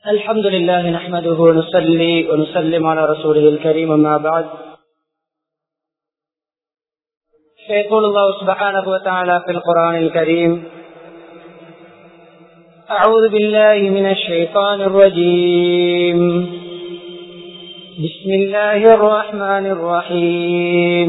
الحمد لله نحمده ونصلي ونسلم على رسوله الكريم أما بعد فيقول الله سبحانه وتعالى في القرآن الكريم أعوذ بالله من الشيطان الرجيم بسم الله الرحمن الرحيم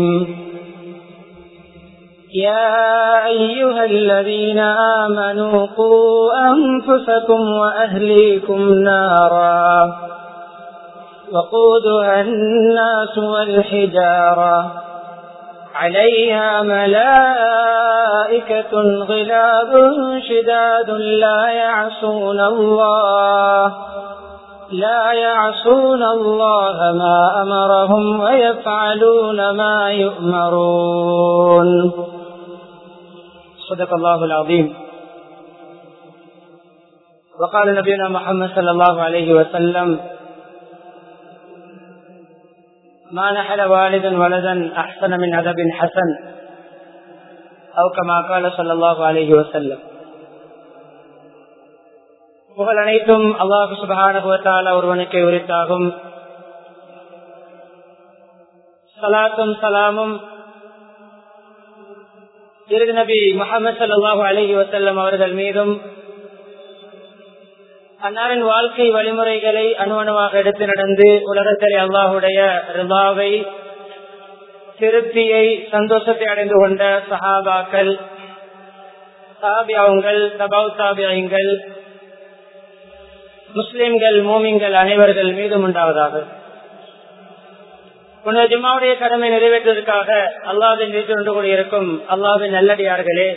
يا أيها الذين آمنوا قوا أنفسكم وأهليكم نارا وقودها الناس والحجارة عليها ملائكة غلاظ شداد لا يعصون الله ما أمرهم ويفعلون ما يؤمرون صدق الله العظيم. وقال نبينا محمد صلى الله عليه وسلم ما نحل والد ولدا أحسن من أدب حسن أو كما قال صلى الله عليه وسلم. புகழ் அனைத்தும் அல்லாஹ் சுப்ஹானஹு வ தஆலா ஒருவனுக்கே உரித்தாகும். ஸலாத்தும் ஸலாமும் இறுதி நபி முஹம்மது ஸல்லல்லாஹு அலைஹி வஸல்லம் அவர்கள் மீதும் அன்னாரின் வாழ்க்கை வழிமுறைகளை அணுவணுவாக எடுத்து நடந்து உலகத்திலே அல்லாஹுடைய ரிதாவை திருப்தியை சந்தோஷத்தை அடைந்து கொண்ட சஹாபாக்கள் தாபிஊன்கள் தபவு தாபிஈன்கள் முஸ்லிம்கள் மோமின்கள் அனைவர்கள் மீதும் உண்டாவதாக. புனித ஜும்மாவுடைய கடமை நிறைவேற்றுவதற்காக அல்லாஹ்வின் வீட்டில் ஒன்று கூடியிருக்கும் அல்லாஹ்வின் நல்லடியார்களே,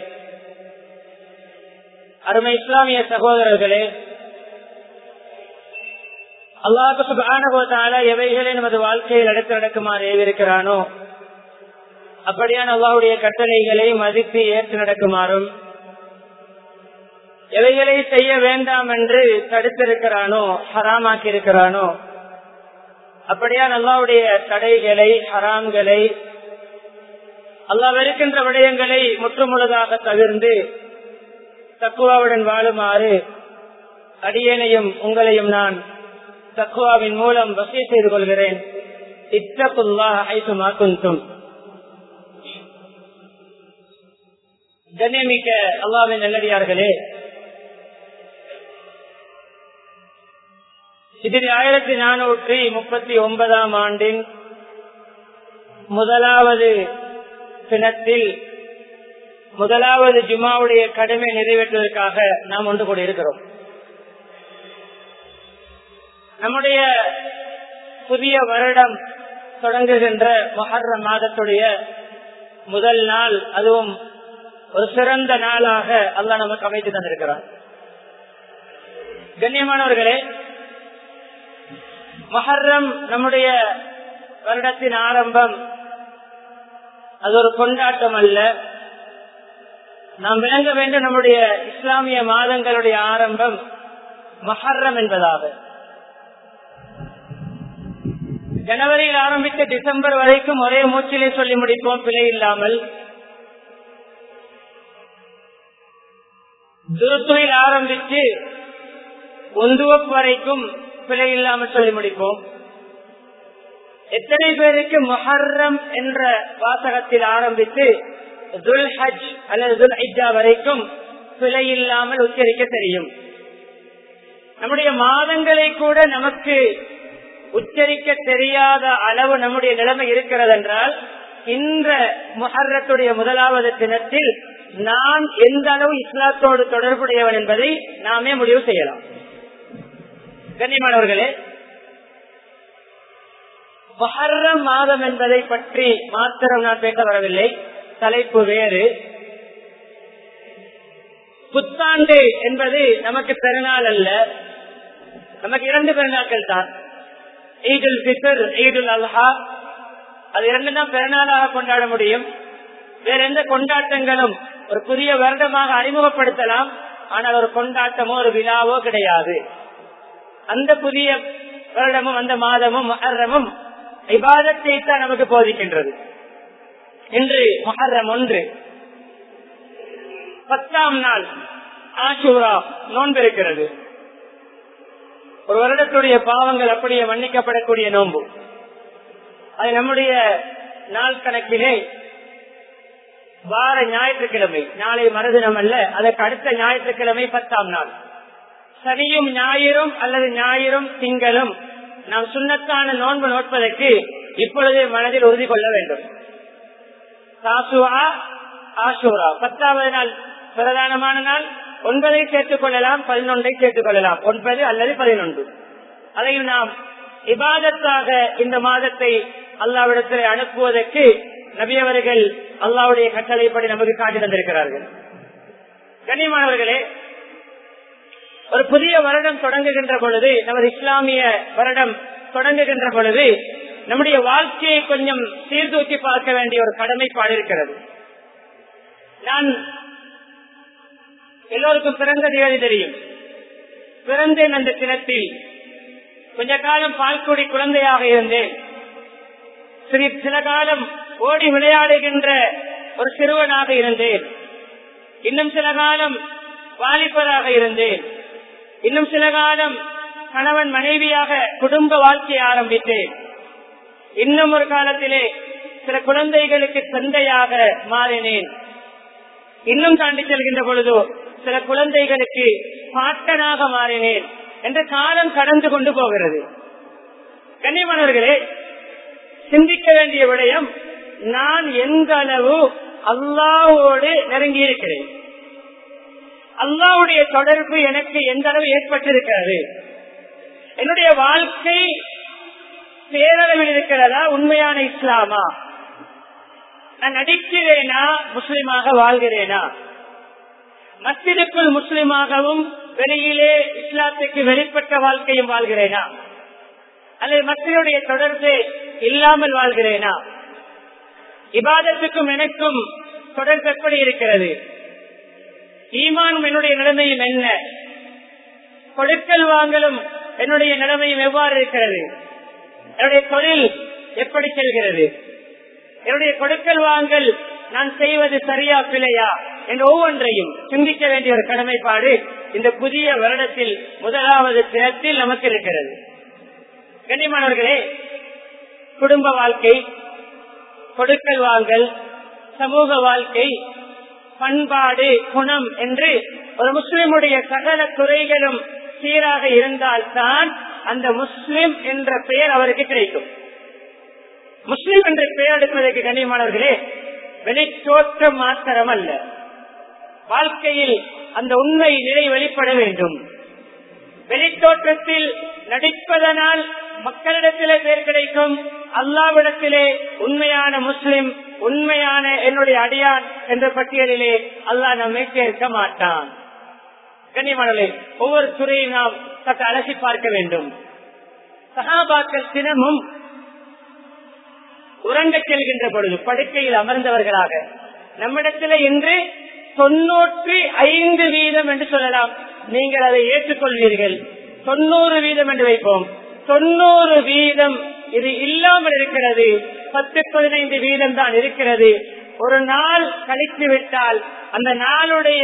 அருமை இஸ்லாமிய சகோதரர்களே, அல்லாஹ் சுப்ஹானஹு வ தஆலா எவைகளை நமது வாழ்க்கையில் எடுத்து நடக்குமாறு ஏவிருக்கிறானோ அப்படியான அல்லாஹ்வுடைய கட்டளைகளை மதித்து ஏற்று நடக்குமாறும், எவைகளை செய்ய வேண்டாம் என்று தடுத்திருக்கிறானோ ஹராமாக்கி இருக்கிறானோ அப்படியான அல்லாஹ்வுடைய தடைகளை ஹராம்களை அல்லாஹ் வெறுக்கின்ற விடயங்களை முற்றுமுழுதாக தவிர்ந்து தக்வாவுடன் வாழுமாறு அடியேனையும் உங்களையும் நான் தக்வாவின் மூலம் வசிய செய்து கொள்கிறேன். இத்தகுல்லாஹ ஹைசுமா குன்தும். கண்ணியமிக்க அல்லாஹ்வின் நல்லடியார்களே, இது 1439 ஆண்டின் முதலாவது தினத்தில் முதலாவது ஜுமாவுடைய கடமை நிறைவேற்றுவதற்காக நாம் ஒன்று கூட இருக்கிறோம். நம்முடைய புதிய வருடம் தொடங்குகின்ற முஹர்ரம் மாதத்துடைய முதல் நாள், அதுவும் ஒரு சிறந்த நாளாக அல்லாஹ் நமக்கு அமைத்து தந்திருக்கிறார். கண்ணியமானவர்களே, முஹர்ரம் நம்முடைய வருடத்தின் ஆரம்பம். அது ஒரு கொண்டாட்டம் அல்ல. நாம் விளங்க வேண்டும், நம்முடைய இஸ்லாமிய மாதங்களுடைய ஆரம்பம் முஹர்ரம் என்பதாக. ஜனவரியில் ஆரம்பித்த டிசம்பர் வரைக்கும் ஒரே மூச்சிலே சொல்லி முடிப்போம், பிழை இல்லாமல். துருத்துவில் ஆரம்பித்து ஒந்துவப் வரைக்கும் பிழை இல்லாமல் சொல்லி முடிப்போம். எத்தனை பேருக்கு முஹர்ரம் என்ற வாசகத்தில் ஆரம்பித்து துல் ஹஜ் அல்லது துல் ஹிஜ்ஜா வரைக்கும் பிழை இல்லாமல் உச்சரிக்க தெரியும்? நம்முடைய மாதங்களை கூட நமக்கு உச்சரிக்க தெரியாத அளவு நம்முடைய நிலைமை இருக்கிறது என்றால், இந்த முஹர்ரத்துடைய முதலாவது தினத்தில் நான் எந்த அளவு இஸ்லாத்தோடு தொடர்புடையவன் என்பதை நாமே முடிவு செய்யலாம். கண்ணியமானவர்களே, முஹர்ரம் மாதம் என்பதை பற்றி மாத்திரம் நான் பேச வரவில்லை, தலைப்பு வேறு. புத்தாண்டு என்பது நமக்கு பெருநாள் அல்ல, நமக்கு 2 பெருநாட்கள் தான். ஈதுல் ஃபித்ர், ஈதுல் அல்ஹா, அது 2 தான் பெருநாளாக கொண்டாட முடியும். வேற எந்த கொண்டாட்டங்களும் ஒரு புதிய வருடமாக அறிமுகப்படுத்தலாம், ஆனால் ஒரு கொண்டாட்டமோ ஒரு விழாவோ கிடையாது. அந்த புதிய வருடமும் அந்த மாதமும் முஹர்ரமும் இபாதத்தை தான் நமக்கு போதிக்கின்றது. இன்று முஹர்ரம் 1, 10ஆம் நாள் ஆஷூரா நோன்பு இருக்கிறது. ஒரு வருடத்துடைய பாவங்கள் அப்படியே மன்னிக்கப்படக்கூடிய நோன்பு. அது நம்முடைய நாள் கணக்கிலே வார ஞாயிற்றுக்கிழமை, நாளை மறுதினம் அல்ல, அதற்கு அடுத்த ஞாயிற்றுக்கிழமை 10ஆம் நாள். சனியும் ஞாயிறும் அல்லது ஞாயிறும் திங்களும் நாம் சுன்னத்தான நோன்பு நோட்பதற்கு இப்பொழுதே மனதில் உறுதி கொள்ள வேண்டும். தாசுஆ, ஆஷூரா 10வது நாள் பிரதானமான நாள். 9ஐ சேர்த்துக் கொள்ளலாம், 11ஐ சேர்த்துக் கொள்ளலாம், 9 அல்லது 11. அதையும் நாம் இபாதத்தாக இந்த மாதத்தை அல்லாஹ்விடத்தில் அனுப்புவதற்கு நபி அவர்கள் அல்லாஹ்வுடைய கட்டளைப்படி நமக்கு காட்டி தந்திருக்கிறார்கள். கண்ணியமானவர்களே, ஒரு புதிய வருடம் தொடங்குகின்ற பொழுது, நமது இஸ்லாமிய வருடம் தொடங்குகின்ற பொழுது நம்முடைய வாழ்க்கையை கொஞ்சம் சீர்தூக்கி பார்க்க வேண்டிய ஒரு கடமைப்பாடு இருக்கிறது. நான் எல்லோருக்கும் பிறந்த தேதி தெரியும். பிறந்தேன் அந்த தினத்தில் கொஞ்ச காலம் பால்குடி குழந்தையாக இருந்தேன். சில காலம் ஓடி விளையாடுகின்ற ஒரு சிறுவனாக இருந்தேன். இன்னும் சில காலம் வாலிபராக இருந்தேன். இன்னும் சில காலம் கணவன் மனைவியாக குடும்ப வாழ்க்கையை ஆரம்பித்தேன். இன்னும் ஒரு காலத்திலே சில குழந்தைகளுக்கு தந்தையாக மாறினேன். இன்னும் தாண்டி செல்கின்ற பொழுதோ சில குழந்தைகளுக்கு பாட்டனாக மாறினேன் என்ற காலம் கடந்து கொண்டு போகிறது. கண்ணியமானவர்களே, சிந்திக்க வேண்டிய விடயம், நான் எந்த அளவு அல்லாஹ்வோடு நெருங்கி இருக்கிறேன், அல்லாஹ்வுடைய தொடர்பு எனக்கு எந்த அளவு ஏற்பட்டிருக்கிறது, என்னுடைய வாழ்க்கை பேரளவில் இருக்கிறதா, உண்மையான இஸ்லாமா, நான் நடிக்கிறேனா, முஸ்லிமாக வாழ்கிறேனா, மஸ்ஜிதுக்குள் முஸ்லிமாகவும் வெளியிலே இஸ்லாத்துக்கு வெளிப்பட்ட வாழ்க்கையும் வாழ்கிறேனா, அல்லது மஸ்ஜிதுடைய தொடர்பு இல்லாமல் வாழ்கிறேனா, இபாதத்துக்கும் எனக்கும் தொடர்பு எப்படி இருக்கிறது, ஈமானும் என்னுடைய நிலைமையும் என்ன, கொடுக்கல் வாங்கலும் என்னுடைய நிலைமையும் எவ்வாறு இருக்கிறது, என்னுடைய தொழில் எப்படி செல்கிறது, என்னுடைய கொடுக்கல் வாங்கல் நான் செய்வது சரியா பிழையா என்ற ஒவ்வொன்றையும் சிந்திக்க வேண்டிய ஒரு கடமைப்பாடு இந்த புதிய வருடத்தில் முதலாவது தினத்தில் நமக்கு இருக்கிறது. கண்ணியமானவர்களே, குடும்ப வாழ்க்கை, கொடுக்கல் வாங்கல், சமூக வாழ்க்கை, பண்பாடு, குணம் என்று ஒரு முஸ்லிமுடைய சகல துறைகளும் சீராக இருந்தால்தான் அந்த முஸ்லிம் என்ற பெயர் அவருக்கு கிடைக்கும். முஸ்லிம் என்ற பெயர் எடுப்பதற்கு கண்ணியமானவர்களே வெளித்தோற்றம் மாத்திரம் அல்ல, வாழ்க்கையில் அந்த உண்மை நிலை வெளிப்பட வேண்டும். வெளித்தோற்றத்தில் நடிப்பதனால் மக்களிடத்திலே பேர் கிடைக்கும், அல்லாஹ்விடத்திலே உண்மையான முஸ்லிம், உண்மையான என்னுடைய அடியான் என்ற பட்டியலிலே அல்லாஹ் நம்மை சேர்க்க மாட்டான். கண்ணியமானவர்களே, ஒவ்வொரு துறையும் நாம் சற்று அலசி பார்க்க வேண்டும். சஹாபாக்கள் தினமும் உறங்க செல்கின்ற பொழுது படுக்கையில் அமர்ந்தவர்களாக, நம்மிடத்தில் இன்று 95% என்று சொல்லலாம், நீங்கள் அதை ஏற்றுக்கொள்வீர்கள், 90% என்று வைப்போம். 90% இது இல்லாமல் இருக்கிறது, 10-15% தான் இருக்கிறது. ஒரு நாள் கழித்து விட்டால் அந்த நாளுடைய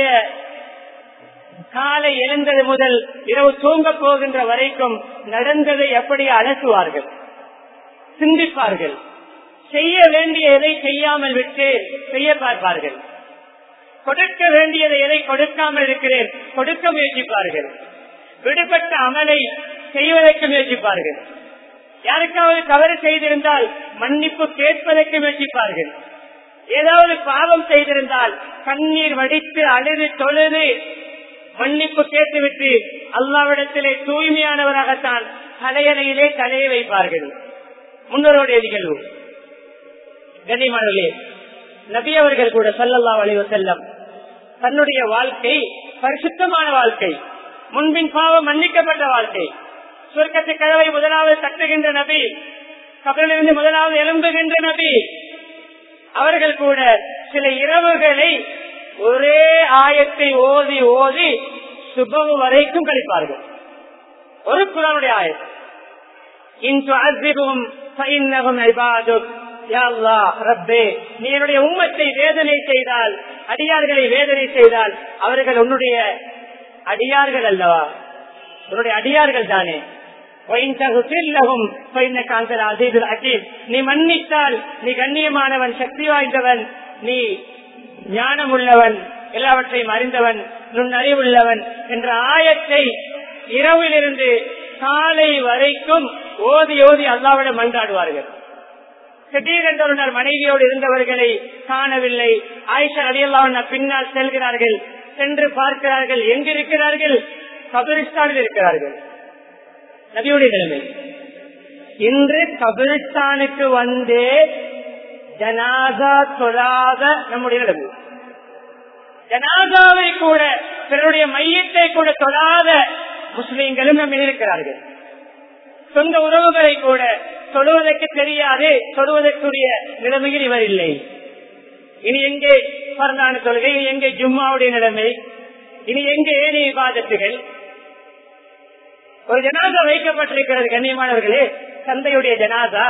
காலை எழுந்தது முதல் இரவு தூங்க போகின்ற வரைக்கும் நடந்ததை எப்படி அலசுவார்கள், சிந்திப்பார்கள், செய்ய வேண்டிய எதை செய்யாமல் விட்டு செய்ய பார்ப்பார்கள், கொடுக்க வேண்டியதை எதை கொடுக்காமல் இருக்கிறேன் கொடுக்க முயற்சிப்பார்கள், விடுபட்ட அமலை செய்வதற்கு முயற்சிப்பார்கள், யாருக்காவது தவறு செய்திருந்தால் மன்னிப்பு கேட்பதற்கு முயற்சிப்பார்கள், ஏதாவது பாவம் செய்திருந்தால் கண்ணீர் வடித்து அழுது தொழுது மன்னிப்பு கேட்டுவிட்டு அல்லாஹ்விடத்திலே தூய்மையானவராகத்தான் தலையணையிலே தலையை வைப்பார்கள். முன்னோருடைய நிகழ்வு. கண்ணியமானவர்களே, நபி அவர்கள் கூட ஸல்லல்லாஹு அலைஹி வஸல்லம் தன்னுடைய வாழ்க்கை பரிசுத்தமான வாழ்க்கை, முன்பின் பாவம் மன்னிக்கப்பட்ட வாழ்க்கை, சொர்க்கத்து கதவை முதலாவது தட்டுகின்ற நபி, கபரிலிருந்து முதலாவது எழும்புகின்ற நபி, அவர்கள் கூட சில இரவுகளை ஒரே ஆயத்தை ஓதி ஓதி சுபஹ் வரைக்கும் கழிப்பார்கள். ஒரு குர்ஆனுடைய ஆயத், இன் துஅஸிபுஹும் ஃபஇன்னஹும் இபாதுக், யா அல்லாஹ் ரப்பே, நீ என்னுடைய உம்மத்தை வேதனை செய்தால், அடியார்களை வேதனை செய்தால் அவர்கள் உன்னுடைய அடியார்கள் அல்லவா, உன்னுடைய அடியார்கள் தானே. நீ மன்னித்தால் நீ கண்ணியமானவன், சக்தி வாய்ந்தவன், நீ ஞானம் உள்ளவன், எல்லாவற்றையும் அறிந்தவன், நுண்ணறிவுள்ளவன் என்ற ஆயத்தை இரவிலிருந்து காலை வரைக்கும் ஓதி ஓதி அல்லாஹ்விடம் மன்றாடுவார்கள். திடீரென்று மனைவியோடு இருந்தவர்களை காணவில்லை. ஆயிஷா ரலியல்லாஹு அன்ஹா பின்னால் செல்கிறார்கள். சென்று பார்க்கிறார்கள். எங்கிருக்கிறார்கள்? கபிரிஸ்தானில் இருக்கிறார்கள். நபியுடைய நிலைமை இன்று கபிரிஸ்தானுக்கு வந்தே ஜனாசா தொழாத நம்முடைய நிலைமை. ஜனாசாவை கூட, பிறருடைய மையத்தை கூட தொழாத முஸ்லிம்களும் நம்ம இருக்கிறார்கள். சொந்த உறவுகளை கூட தொழுவதற்கு தெரியாது, தொழுவதற்குரிய நிலைமையில் இவர் இல்லை. இனி எங்கே பரந்தான தொழுகை, இனி எங்கே ஜும்மாவுடைய நிலைமை, இனி எங்கே ஏனைய இபாதத்துகள்? ஒரு ஜனாசா வைக்கப்பட்டிருக்கிறது கண்ணியமானவர்களே, தந்தையுடைய ஜனாசா.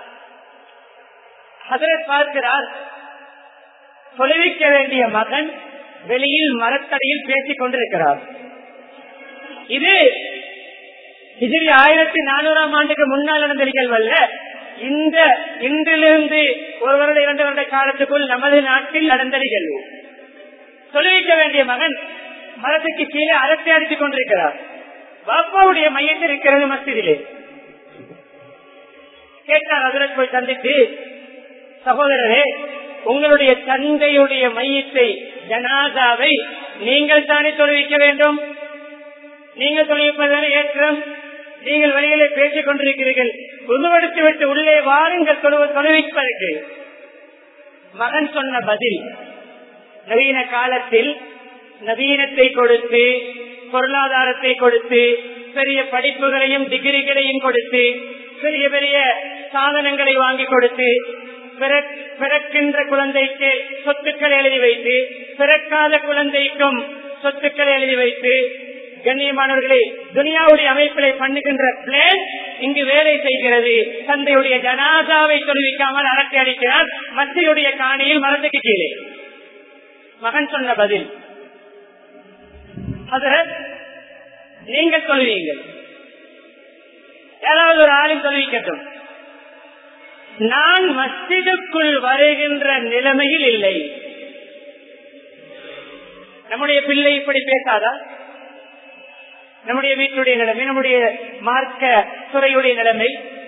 ஹஜ்ரத் பார்க்கிறார், தொழுவிக்க வேண்டிய மகன் வெளியில் மரத்தடியில் பேசிக் கொண்டிருக்கிறார். இது ஹிஜ்ரி 1400ஆம் ஆண்டுக்கு முன்னால் நடந்த நிகழ்வல்ல. இந்த இன்றிலிருந்து ஒரு வருட 2 வருட காலத்துக்குள் நமது நாட்டில் நடந்த நிகழ்வு. தொழுவிக்க வேண்டிய மகன் மரத்துக்கு கீழே அரட்டை அடித்துக் கொண்டிருக்கிறார். பாப்பாவுடைய மையத்தில் இருக்கிறது மஸ்ஜிதிலே. கேட்டார், ஹஜ்ரத் போய் சந்தித்து, சகோதரரே, உங்களுடைய தந்தையுடைய மையத்தை, ஜனாசாவை நீங்கள் தானே தொழுவிக்க வேண்டும், நீங்கள் தொழுவிப்பதான ஏற்றம், நீங்கள் வெளியிலே பேசிக் கொண்டிருக்கிறீர்கள், உருவெடுத்து விட்டு உள்ளே வாருங்கள் தொழுவிப்பதற்கு. மகன் சொன்ன பதில், நவீன காலத்தில் நவீனத்தை கொடுத்து, பொருளாதாரத்தை கொடுத்து, பெரிய படிப்புகளையும் டிகிரிகளையும் கொடுத்து, பெரிய பெரிய சாதனங்களை வாங்கி கொடுத்து, பிறக்கின்ற குழந்தைக்கு சொத்துக்களை எழுதி வைத்து, பிறக்காத குழந்தைக்கும் சொத்துக்களை எழுதி வைத்து, கண்ணியமானவர்களே, துனியாவுடைய அமைப்பிலை பண்ணுகின்ற பிளேன் இங்கு வேலை செய்கிறது. தந்தையுடைய ஜனாசாவை தொழுவிக்காமல் அரட்டை அடிக்கிறார் மத்தியுடைய காணியில் மரத்துக்கு கீழே. மகன் சொன்ன பதில், ஹஜ்ரத், நீங்கள் சொல்வீங்கள், ஏதாவது ஒரு ஆளும் சொல்விக்கட்டும், நான் மஸ்ஜிதுக்குள் வருகின்ற நிலைமையில் இல்லை. நம்முடைய பிள்ளை இப்படி பேசாதா? நம்முடைய வீட்டுடைய நிலைமை, நம்முடைய மார்க்க துறையுடைய நிலைமை,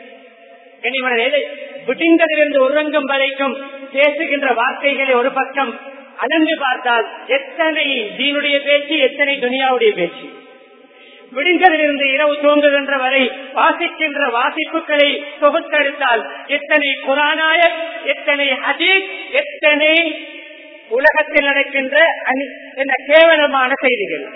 விடிந்ததிலிருந்து உறங்கும் வரைக்கும் பேசுகின்ற வார்த்தைகளை ஒரு பக்கம் அலந்து பார்த்தால் எத்தனை தீனுடைய பேச்சு, எத்தனை துனியாவுடைய பேச்சு. விடிந்ததிலிருந்து இரவு தூங்குகின்ற வரை வாசிக்கின்ற வாசிப்புகளை தொகுத்தெடுத்தால் எத்தனை குர்ஆனாய, எத்தனை ஹதீஸ், எத்தனை உலகத்தில் நடக்கின்ற கேவலமான செய்திகள்.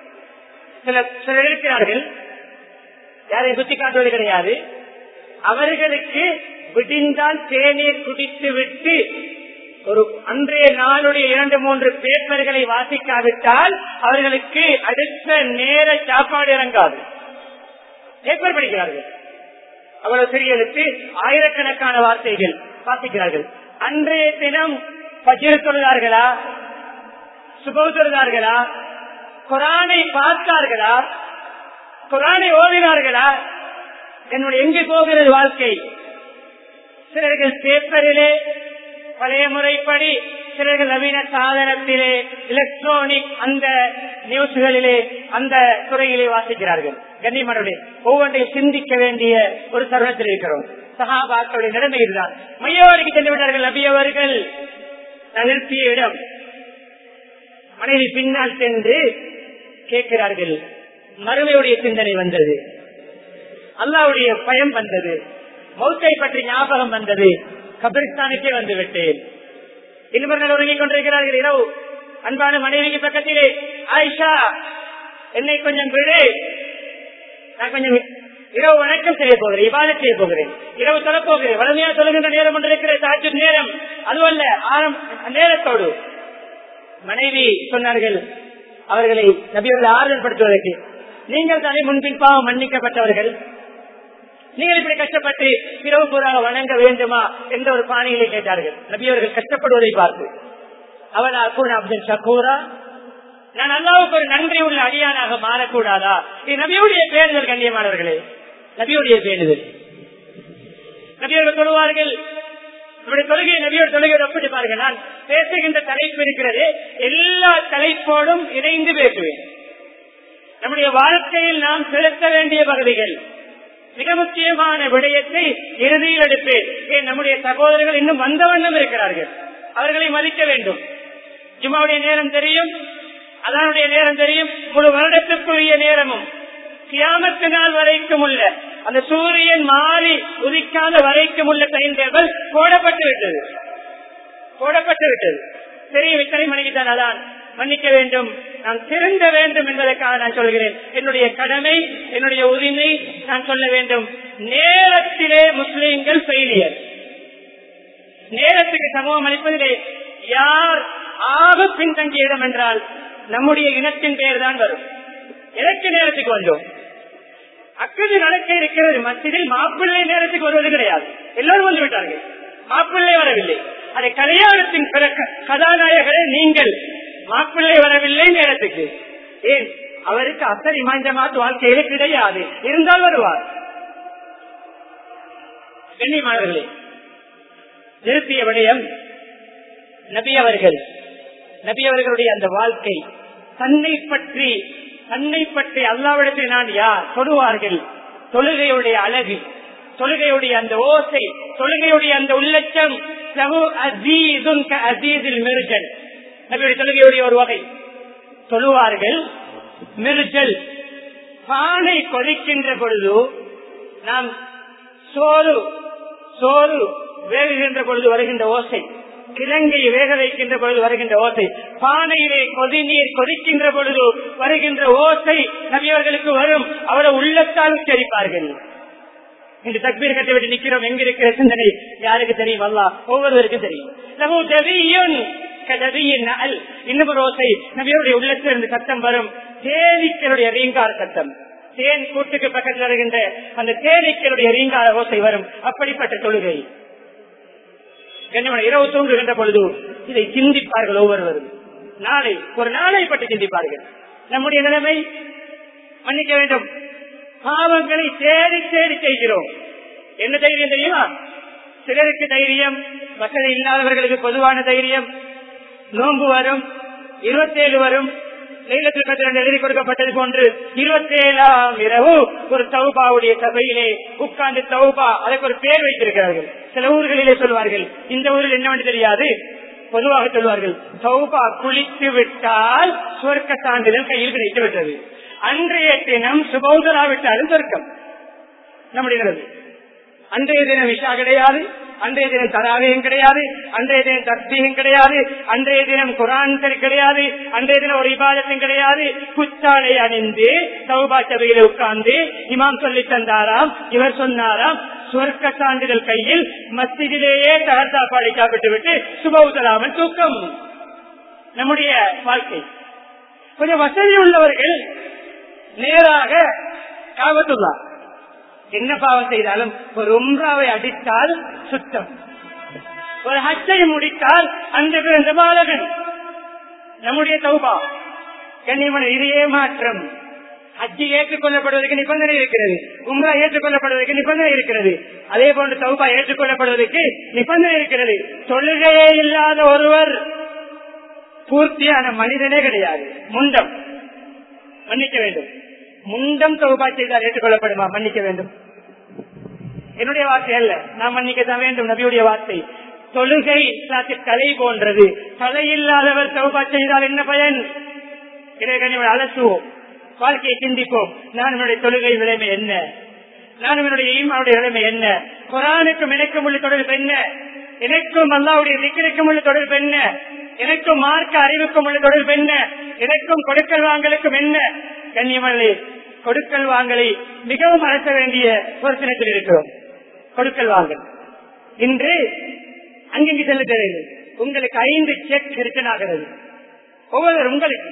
சிலர் இருக்கிறார்கள், யாரையும் சுட்டி காட்டுவது கிடையாது, அவர்களுக்கு விடிந்தால் தேநீர் குடித்து விட்டு ஒரு அன்றைய நாளுடைய 2-3 பேப்பர்களை வாசிக்காவிட்டால் அவர்களுக்கு அடுத்த நேர சாப்பாடு இறங்காது. பேப்பர் படிக்கிறார்கள், அவ்வளவு சிறிய எழுத்து, ஆயிரக்கணக்கான வார்த்தைகள் வாசிக்கிறார்கள். அன்றைய தினம் ஃபஜ்ர் தொழுதார்களா, சுபஹ் தொழுதார்களா, குர்ஆனை பார்த்தார்களா, குர்ஆனை ஓதினார்களா, என்னுடைய எங்கு போகிறது வாழ்க்கை? சிலர்கள் பேப்பரிலே பழைய முறைப்படி, சிலர்கள் நவீன சாதனத்திலே, எலக்ட்ரானிக் அந்த நியூஸ்களிலே, அந்த துறையிலே வாசிக்கிறார்கள். கண்ணியமானவர்களே, ஒவ்வொன்றையும் சிந்திக்க வேண்டிய ஒரு தருணத்தில் இருக்கிறோம். சஹாபாக்களுடைய நிலைமை இதுதான். மையவாடிக்கு சென்று விட்டார்கள் நபி அவர்கள். நிறுத்திய இடம், மனைவி பின்னால் சென்று கேட்கிறார்கள். மறுமையுடைய சிந்தனை வந்தது, அல்லாஹ்வுடைய பயம் வந்தது, மௌத்தை பற்றி ஞாபகம் வந்தது, கபிரிஸ்தானுக்கே வந்து விட்டேன். இன்னொரு உறங்கிக் கொண்டிருக்கிறார்கள். இரவு அன்பான மனைவிக்கு பக்கத்திலே, ஆயிஷா, என்னை கொஞ்சம் விடு, நான் கொஞ்சம் இரவு வணக்கம் செய்ய போகிறேன், இபாதத் செய்ய போகிறேன், இரவு தொழப்போகிறேன். வலிமையா தொழுகின்ற நேரம் ஒன்று இருக்கிற தஹஜ்ஜுத் நேரம், அதுவல்ல நேரத்தோடு. மனைவி சொன்னார்கள் அவர்களை நபியவர்களை ஆறுதல் படுத்துவதற்கு, நீங்கள் தானே முன்பின் பாவம் மன்னிக்கப்பட்டவர்கள், நீங்கள் இப்படி கஷ்டப்பட்டு இரவு பூராக வணங்க வேண்டுமா என்ற ஒரு பாணிகளை கேட்டார்கள். நபியவர்கள் கஷ்டப்படுவதை பார்த்து, அவள் அப்துல் ஷக்கூரா, நான் அல்லாஹ்வுக்கு ஒரு நன்றி உள்ள அடியானாக மாறக்கூடாதா? இது நபியுடைய பேணுதல் கண்ணியமானவர்களே, நபியுடைய பேணுதல். நபியர்கள் சொல்லுவார்கள், நம்முடைய தொழுகை நபியோட தொழுகையோடு ஒப்பிட்டு நான் பேசுகின்ற தலைப்பு இருக்கிறது, எல்லா தலைப்போடும் இணைந்து பேசுவேன். நம்முடைய வாழ்க்கையில் நாம் செலுத்த வேண்டிய பகுதிகள், மிக முக்கியமான விடயத்தை இறுதியில் எடுப்பேன். ஏன் நம்முடைய சகோதரர்கள் இன்னும் வந்த வண்ணம் இருக்கிறார்கள், அவர்களை மதிக்க வேண்டும். ஜும்மாவுடைய நேரம் தெரியும், அதனுடைய நேரம் தெரியும், முழு வருடத்திற்குரிய நேரமும் கியாமத்து நாள் வரைக்கும் உள்ள அந்த சூரியன் மாறி உதிக்காத வரைக்கும் உள்ள டைம் டேபிள் போடப்பட்டு விட்டது. தெரியும், இத்தனை மணிக்கு தான் அதான் மன்னிக்க வேண்டும், நான் திருந்த வேண்டும் என்பதற்காக நான் சொல்கிறேன். என்னுடைய கடமை, என்னுடைய உரிமை நான் சொல்ல வேண்டும். நேரத்திலே முஸ்லிம்கள் ஃபெயிலியர். நேரத்துக்கு சமூகம் அளிப்பதிலே யார் ஆக பின்தங்கிய இடம் என்றால் நம்முடைய இனத்தின் பெயர் தான் வரும். எதற்கு நேரத்துக்கு வந்தோம்? அக்கது நடக்க இருக்கிறது மத்தியில் மாப்பிள்ளை நேரத்துக்கு வருவது கிடையாது. எல்லோரும் வந்து விட்டார்கள், மாப்பிள்ளை வரவில்லை. அதை கல்யாணத்தின் கதாநாயகரே நீங்கள், மாப்பிள்ளை வரவில்லை நேரத்துக்கு. ஏன்? அவருக்கு அசரி மாஞ்சமாத்து வாழ்க்கையில கிடையாது, இருந்தால் வருவார். கண்ணியமானவர்களே, நிறுத்திய விடயம் நபி அவர்களுடைய அந்த வாழ்க்கை, தன்னை பற்றி அல்லாஹ்விடத்தில் நான் யார் சொல்லுவார்கள். தொழுகையுடைய அழகு, தொழுகையுடைய அந்த ஓசை, தொழுகையுடைய அந்த உள்ளச்சம், நபியுடைய தொழுகையுடைய ஒரு வகை. சொல்லுவார்கள் மிர்ஜல், பானை கொதிக்கின்ற பொழுது, நாம் சோறு வேகுகின்ற பொழுது வருகின்ற ஓசை, கிழங்கை வேக வைக்கின்ற பொழுது வருகின்ற ஓசை, பானையிலே கொதிநீர் கொதிக்கின்ற பொழுது வருகின்ற ஓசை நபியவர்களுக்கு வரும். அவரை உள்ளத்தால் உச்சரிப்பார்கள். இன்று தக்பீர் கட்டி விட்டு நிற்கிறோம், எங்க இருக்கிற சிந்தனை யாருக்கு தெரியும்? அல்லாஹ் ஒவ்வொருவருக்கும் தெரியும். இன்னும் ஒரு ஓசை நபியருடைய உள்ளத்திலிருந்து சத்தம் வரும், தேனீக்களுடைய ரீங்கார சத்தம். தேன் கூட்டுக்கு பக்கத்தில் வருகின்ற அந்த தேனீக்களுடைய ரீங்கார ஓசை வரும். அப்படிப்பட்ட தொழுகை. இரவு தூங்குகின்ற பொழுது இதை சிந்திப்பார்கள் ஒவ்வொருவரும். ஒரு நாளை பற்றி சிந்திப்பார்கள். நம்முடைய நிலைமை, மன்னிக்க வேண்டும், பாவங்களை தேடி செய்கிறோம். என்ன தைரியம் தெரியுமா? சிலருக்கு தைரியம், வசதி இல்லாதவர்களுக்கு பொதுவான தைரியம். நோன்பு வரும், 27 வரும், லைலத்துல் கத்ர் எழுதி கொடுக்கப்பட்டது போன்று 27ஆம் இரவு ஒரு தௌபாவுடைய சபையிலே உட்கார்ந்து தௌபா, அதற்கு ஒரு பேர் வைத்திருக்கிறார்கள். சில ஊர்களிலே சொல்வார்கள், இந்த ஊரில் என்னவென்று தெரியாது, பொதுவாக சொல்வார்கள், தௌபா குளித்து விட்டால் சொர்க்க சான்றிதழ் கையில் கிடைத்து விட்டது. அன்றைய தினம் சுபௌதராவிட்டாலும் சொர்க்கம். நம்முடைய நிலைமை, அன்றைய தினம் விஷா கிடையாது, அன்றைய தினம் தராவியும் கிடையாது, அன்றைய தினம் தஸ்பீஹும் கிடையாது, அன்றைய தினம் குர்ஆன் கிடையாது, அன்றைய தினம் ஒரு இபாதத்தும் கிடையாது. குச்சாலை அணிந்து தௌபா சபையில உட்கார்ந்து இமாம் சொல்லி தந்தாராம், இவர் சொன்னாராம், சொர்க்க சான்றிதழ் கையில், மஸ்ஜிதிலேயே தஹர்தாப்பாடி சாப்பிட்டு விட்டு சுபௌதராமல் தூக்கம். நம்முடைய வாழ்க்கை. கொஞ்சம் வசதி உள்ளவர்கள் நேராக காபத்துல்லா, என்ன பாவம் செய்தாலும் ஒரு உம்ராவை அடித்தால் சுத்தம், ஒரு ஹஜ்ஜை முடித்தால் அந்த பிறந்த பாலகன். நம்முடைய தௌபா கண்ணியமான இதே மாற்றம். ஹஜ்ஜி ஏற்றுக்கொள்ளப்படுவதற்கு நிபந்தனை இருக்கிறது, உம்ரா ஏற்றுக்கொள்ளப்படுவதற்கு நிபந்தனை இருக்கிறது. அதே போன்று தௌபா ஏற்றுக்கொள்ளப்படுவதற்கு நிபந்தனை இருக்கிறது. தொழுகையே இல்லாத ஒருவர் பூர்த்தியான மனிதனே கிடையாது. முண்டம், மன்னிக்க வேண்டும், முண்டம் தௌபா செய்தால் ஏற்றுக்கொள்ளப்படுமா? மன்னிக்க வேண்டும். என்னுடைய வார்த்தை அல்ல, நான் மன்னிக்கத்தான் வேண்டும், நபியுடைய வார்த்தை. தொழுகை தலை போன்றது, தலையில்லாதவர் தௌபா செய்தால் என்ன பயன்? அலசுவோம், வாழ்க்கையை சிந்திப்போம். நான் என்னுடைய தொழுகை நிலைமை என்ன, நான் என்னுடைய ஈமானுடைய நிலைமை என்ன, குர்ஆனுக்கும் எனக்கும் உள்ள தொடர்பு என்ன, எனக்கும் அல்லாஹ்வுடைய திக்ருக்கும் உள்ள தொடர்பு என்ன, எனக்கும் மார்க்க அறிவுக்கும் உள்ள தொடர்பு என்ன, எனக்கும் கொடுக்கல் வாங்கலுக்கும் என்ன. கண்ணியமல்லே, கொடுக்கல் வாங்கலை மிகவும் அழைக்க வேண்டிய ஒரு தினத்தில் இருக்கிறோம். கொடுக்கல் வாங்கல் இன்று அங்கிருந்து செல்ல தேவையில்லை. உங்களுக்கு 5 செக் ரிட்டர்ன் ஆகிறது. ஒவ்வொரு உங்களுக்கு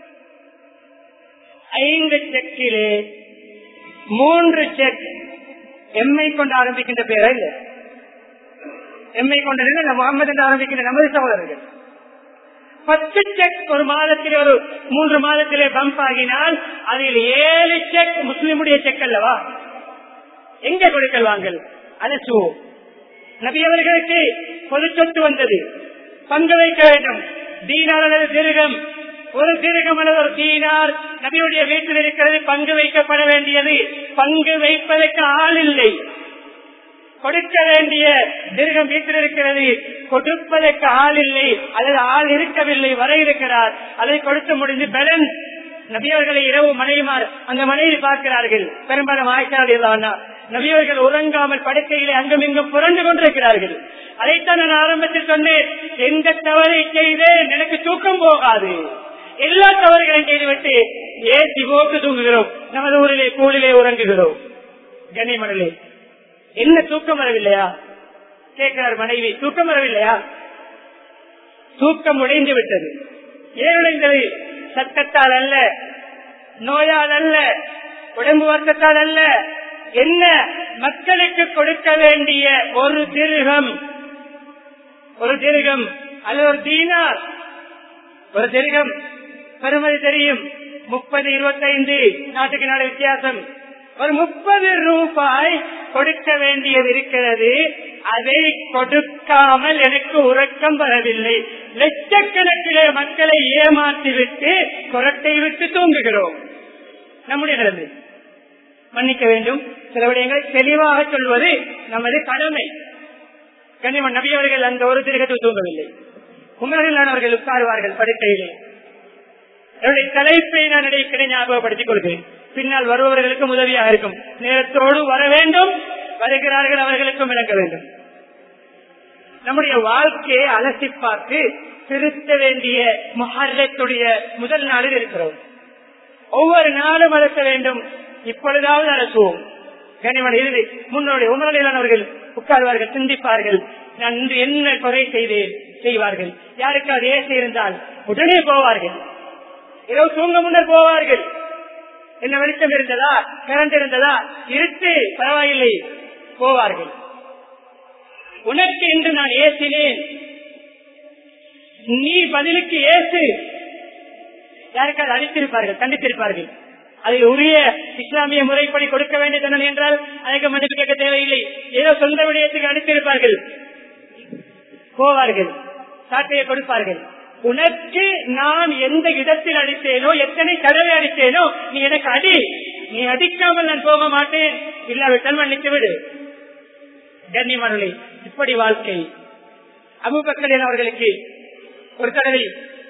5 செக்கிலே 3 செக் எம்ஐ கொண்டு ஆரம்பிக்கின்ற பேரா இல்லை, எம்ஐ கொண்டது முகமது என்று ஆரம்பிக்கின்ற நமது சகோதரர்கள். 10 செக் ஒரு மாதத்திலே, ஒரு 3 மாதத்திலே பம்ப் ஆகினால் அதில் 7 செக் முஸ்லிமுடைய செக் அல்லவா? எங்க கொடுக்கல் வாங்கல்? அலசு. நபி அவர்களுக்கு பொது சொத்து வந்தது, பங்கு வைக்க வேண்டும். தீனார் அல்லது திருகம், ஒரு திருகம் அல்லது ஒரு தீனார் நபியுடைய வீட்டில் இருக்கிறது, பங்கு வைக்கப்பட வேண்டியது. பங்கு வைப்பதற்கு ஆள் இல்லை. கொடுக்க வேண்டிய திருகம் வீட்டில் இருக்கிறது, கொடுப்பதற்கு ஆள் இல்லை, அல்லது ஆள் இருக்கவில்லை, வர இருக்கிறார், அதை கொடுத்து முடிந்து பேலன்ஸ். நபியவர்களை இரவு மனைவிமார் அந்த மனைவி பார்க்கிறார்கள். பெரும்பாலும் ஆய்ச்சாடியதானா நபியவர்கள் உறங்காமல் படுக்கையிலே அங்கும் இங்கும் புரண்டு கொண்டிருக்கிறார்கள். அதைத்தான் நான் ஆரம்பத்தில் சொன்னேன், எந்த தவறை செய்தேன் எனக்கு தூக்கம் போகாது. எல்லா தவறுகளையும் செய்துவிட்டு ஏசி போட்டு தூங்குகிறோம். நமது ஊரிலே கூலிலே உறங்குகிறோம். கனிமணலே, என்ன தூக்கம் வரவில்லையா? கேட்கிறார் மனைவி, தூக்கம் வரவில்லையா? தூக்கம் உடைந்து விட்டது. ஏன் உடைந்தது? சட்டத்தால் அல்ல, நோயால் அல்ல, உடம்பு வருத்தத்தால் அல்ல. என்ன? மக்களுக்கு கொடுக்க வேண்டிய ஒரு திருகம் அல்லது ஒரு தீனார், ஒரு திருகம் பெருமதி தெரியும், 30, 25 நாட்டுக்கு நாடு வித்தியாசம். ஒரு 30 ரூபாய் கொடுக்க வேண்டியது இருக்கிறது. அதை கொடுக்காமல் எனக்கு உறக்கம் வரவில்லை. லட்சக்கணக்கிலே மக்களை ஏமாற்றிவிட்டு குரட்டை விட்டு தூங்குகிறோம். நம்முடைய நிலைமை மன்னிக்க வேண்டும். சில விடயங்களை தெளிவாக சொல்வது நமது கடமை. கனிமன் நபி அவர்கள் அந்த ஒரு திருகத்தில் தூங்கவில்லை. உமரிலானவர்கள் உட்காருவார்கள் படுக்கையிலே. என்னுடைய தலைப்பை நான் இடையே ஞாபகப்படுத்திக் கொள்கிறேன். பின்னால் வருபவர்களுக்கு உதவியாக இருக்கும். நேரத்தோடு வர வேண்டும், வருகிறார்கள் அவர்களுக்கும் விளங்க வேண்டும். நம்முடைய வாழ்க்கையை அலசி பார்த்து திருத்த வேண்டிய முஹர்ரத்துடைய முதல் நாளில் இருக்கிறோம். ஒவ்வொரு நாளும் அலச வேண்டும். இப்பொழுதாவது அலசுவோம். கனிமன் இறுதி முன்னோடைய உமரிலானவர்கள் உட்கார்வார்கள், சிந்திப்பார்கள். நான் இன்று என்ன குறை செய்தேன் செய்வார்கள். யாருக்காவது ஏசி இருந்தால் உடனே போவார்கள். இரவு தூங்க முன்னர் போவார்கள். என்ன வெளிச்சம் இருந்ததா, கரண்ட் இருந்ததா, இருட்டு பரவாயில்லை, போவார்கள். உனக்கு இன்று நான் ஏசினேன், நீ பதிலுக்கு ஏசு. யாருக்காவது அடித்திருப்பார்கள், கண்டித்திருப்பார்கள். அதில் உரிய இஸ்லாமிய முறைப்படி கொடுக்க வேண்டிய தண்டனை என்றால் அதற்கு மன்னிப்பு கேட்க தேவையில்லை. ஏதோ சொந்த விடயத்துக்கு அடித்திருப்பார்கள், போவார்கள், சாட்டையை கொடுப்பார்கள். உனக்கு நான் எந்த இடத்தில் அடித்தேனோ, எத்தனை தடவை அடித்தேனோ, நீ எனக்கு அடி, நீ அடிக்காமல் நான் போக மாட்டேன், இல்லாவிட்டால் மன்னித்து விடு. கண்ணியமானவர்களே, இப்படி வாழ்க்கை. அபூபக்கர் அவர்களுக்கு ஒரு தடவை